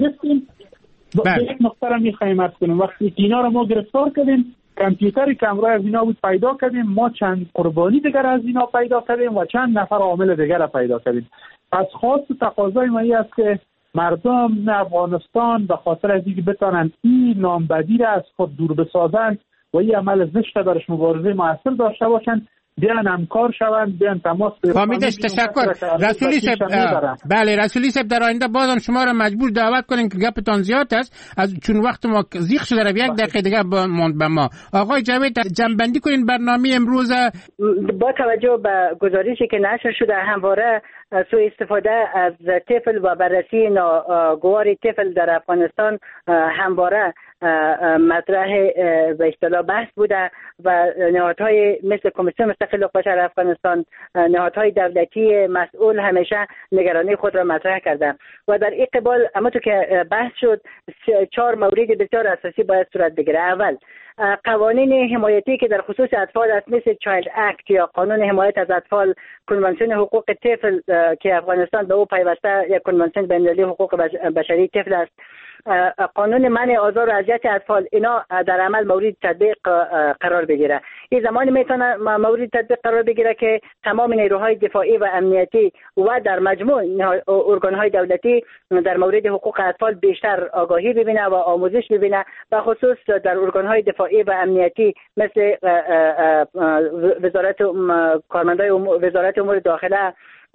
به یک نقطه را میخوایم ارز کنیم وقتی که اینا را ما گرفتار کردیم کامپیوتری که همراه از اینا بود پیدا کردیم، ما چند قربانی دیگر از اینا پیدا کردیم و چند نفر عامل دیگر را پیدا کردیم. پس خواست و تقاضای ما این است که مردم افغانستان به خاطر از اینکه بتونن این نامبدی را از خود دور بسازن و این عمل زشت برش مبارزه موثر داشته باشن، بیان همکار شوند، بیان تماس بگیرن.
فهمیدش. تشکر رسولی صاحب. بله رسولی صاحب در آینده بازم شما را مجبور دعوت کنیم که گپتان زیاد است از چون وقت ما زیغ شده. یک دقیقه دیگه ماند به ما. آقای جاوید جنبندی کنین برنامه امروز.
با توجه به گزارشی که نشر شده همواره سوء استفاده از طفل و بررسی ناگوار طفل در افغانستان همواره مطرح به اصطلاح بحث بوده و نهادهای مثل کمیسیون مستقل حقوق بشر افغانستان، نهادهای دولتی مسئول همیشه نگرانی خود را مطرح کرده و در این قبال اما تو که بحث شد چهار مورد بسیار اساسی باید صورت بگیره. اول، قوانین حمایتی که در خصوص اطفال است مثل چایلد اکت یا قانون حمایت از اطفال، کنوانسیون حقوق طفل که افغانستان به او پیوسته یک کنوانسیون بین‌المللی حقوق بشری طفل است، قانون منع آزار و اذیت اطفال، اینا در عمل مورد تطبیق قرار بگیره. این زمانی میتونه مورد تطبیق قرار بگیره که تمام نیروهای دفاعی و امنیتی و در مجموع ارگانهای دولتی در مورد حقوق اطفال بیشتر آگاهی ببینه و آموزش ببینه، به خصوص در ارگانهای دفاعی و امنیتی مثل وزارت کارمندای وزارت امور داخله،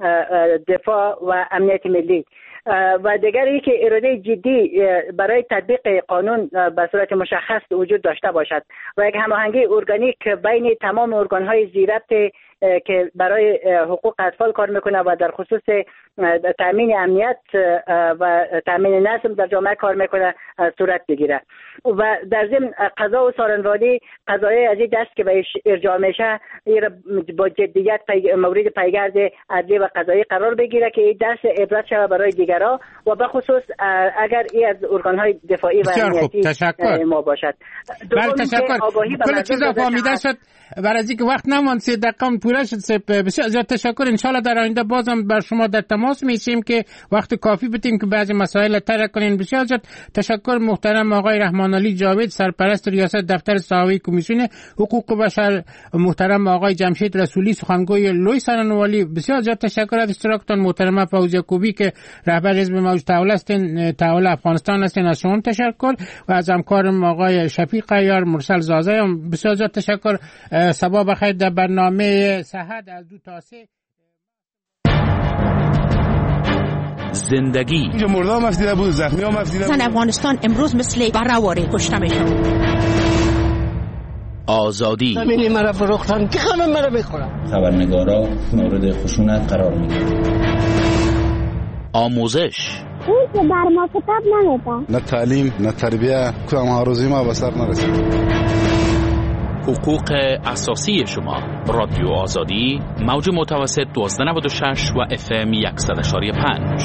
دفاع و امنیت ملی. و دیگر ای که اراده جدی برای تطبیق قانون به صورت مشخص وجود داشته باشد و یک هماهنگی ارگانیک بین تمام ارگان‌های ذی‌ربط که برای حقوق اطفال کار میکنه و در خصوص تامین امنیت و تامین نظم در جامعه کار میکنه صورت بگیره. و در ضمن قضا و سارنوادی قضایی از این دست که بهش ارجاع میشه با جدیت پی... مورد پیگرد عدلی و قضایی قرار بگیره که این درس عبرت شود برای دیگران و به خصوص اگر این از ارگان‌های دفاعی و امنیتی ما باشد.
بله تشکر. کل چیزا فهمیده شد. برای اینکه وقت نماند سه دقیقه پوره شد. بسیار زیاد تشکر. انشالله در آینده بازم بر شما در تماس میشیم که وقت کافی بدیم که بعضی مسائل طرح کنین. بسیار زیاد تشکر محترم آقای رحمان علی جاوید، سرپرست ریاست دفتر ساوی کمیسیون حقوق بشر، محترم آقای جمشید رسولی، سخنگوی لوی سارنوالی. بسیار زیاد تشکر از اشتراکتان. محترم فوزیه کوبی که رهبر حزب موج تحول هستین، تحول افغانستان هستین، از شما تشکر و از همکارم آقای شفیق عیار، مرسل زازه هم بسیار زیاد تشکر. صباح بخیر. در برنامه صحت از دو تا سه
زندگی
اینجا مرده هم افدیده بود، زخمی هم افدیده بود.
زن افغانستان امروز مثل برهواره کشته میشن.
آزادی
همینی مرا فروختن که همه مرا بخورن.
خبرنگارا مورد خشونت قرار میگیرن.
آموزش
اون که بر ما کتاب نمیده.
نه تعلیم نه تربیه که ما روزی ما به سر نرسید.
حقوق اساسی شما. رادیو آزادی، موج متوسط دوازده نود و شش و اف ام صد و پنج.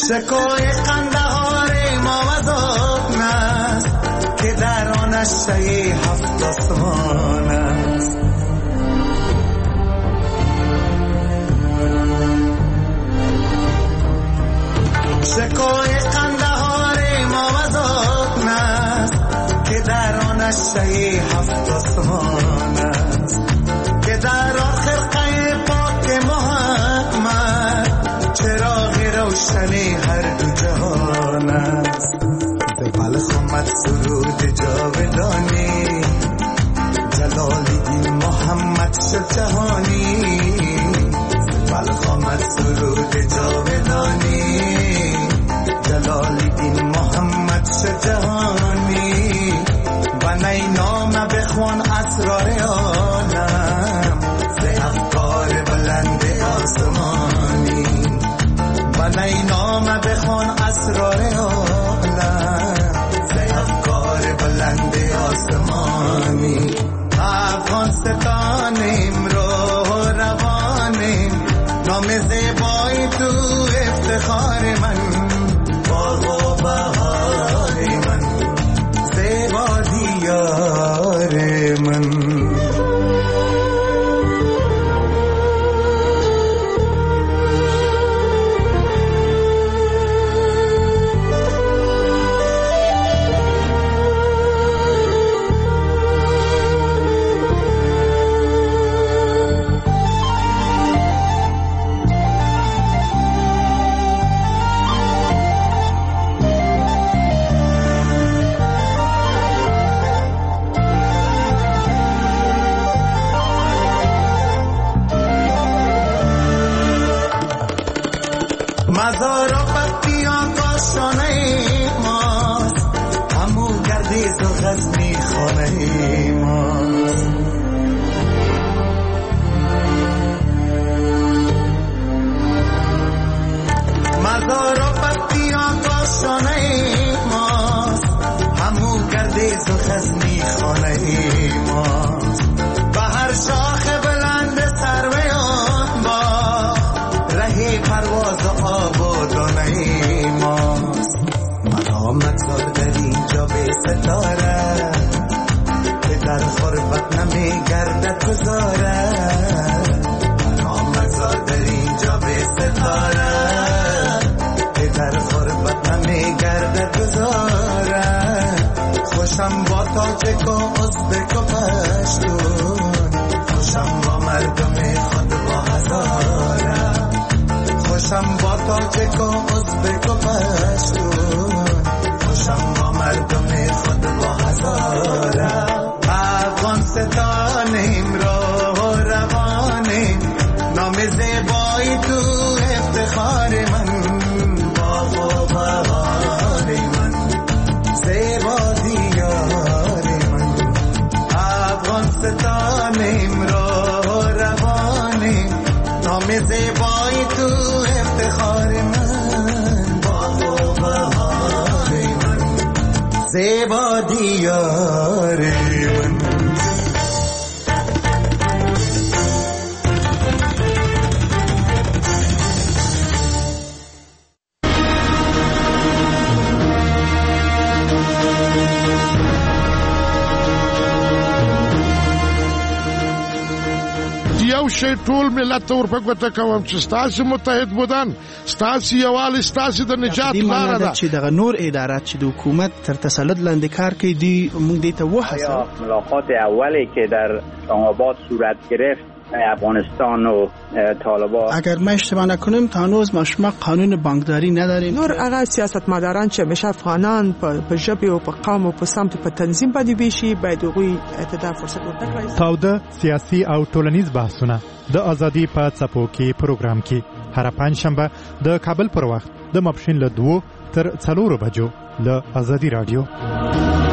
شکوه قندهار ما وزاق است که در آن نشه هفت آسمان است. شکوه قندهار ما وزاق است که در آن نشه هفت آسمان است، که در آخر قی پاک محمد چراغ روشنی هر دو جهان است. به بلخ آمد سرود جاودانی، جلال الدین محمد شد جهانی. بلخ آمد سرود جاودانی، جلال الدین محمد شد جهانی. و نی نام بخوان اسرار عالم ز افکار بلند آسمانی. و نی نام بخوان اسرار عالم ز افکار بلند آسمانی. افغان ستانیم رو روانیم، نام زیبای تو افتخار من، باغ و بهار من، زیبا دیار من. مزار و بدبیان کاشانه ماست، همو گردیز و غزنی خانه ماست. مزار و بدبیان کاشانه ماست، همو گردیز و غزنی خانه ماست. به هر شاخ بلند سروی آن با رهی پرواز و آبادانه ماست. ملامت زار در اینجا به ستاره، که در خربت نمی گردد گذاره. ملامت زار در اینجا به ستاره، که در خربت نمی گردد گذاره. خوشم با تاجک و ازبک و پشتون، خوشم با مردم خود با هزاره. خوشم با تاجک و ازبک و پشتون، خوشم با مردم خود با هزاره. افغان ستانیم رو روانیم، نام زیبایی تو افتخار من، باغ و بهار من، زیبا دیار من. افغان ستانیم رو روانیم، نام زیبایی تو افتخار من، باغ و بهار من، زیبا دیار من.
یو شی ټول ملت ته ورپګوته کوم چې ستاسو متحد بودن، ستاسو یووالی، ستاسو د نجات لاره ده.
چې دغه نور ادارات چې د حکومت تر تسلط لاندې کار کوي، دی موږ دې ته وهڅوو.
ملاقات اولی که در اسلام‌آباد صورت گرفت افغانستان و طالبان،
اگر ما اشتباه نکنیم تا هنوز ما شما قانون بانکداری نداریم.
نور هغه سیاستمداران چې همیشه افغانان په ژبه او په قوم او په سمت په تنظیم باندې ویشي، باید هغوی اعتدال فرصت ورکړي.
تاوده سیاسي او ټولنیز بحثونه د ازادي په څپو کې پروګرام کې هر پنځشنبه د کابل پر وخت د ماپښین له دوه تر څلورو بجو له ازادي رادیو.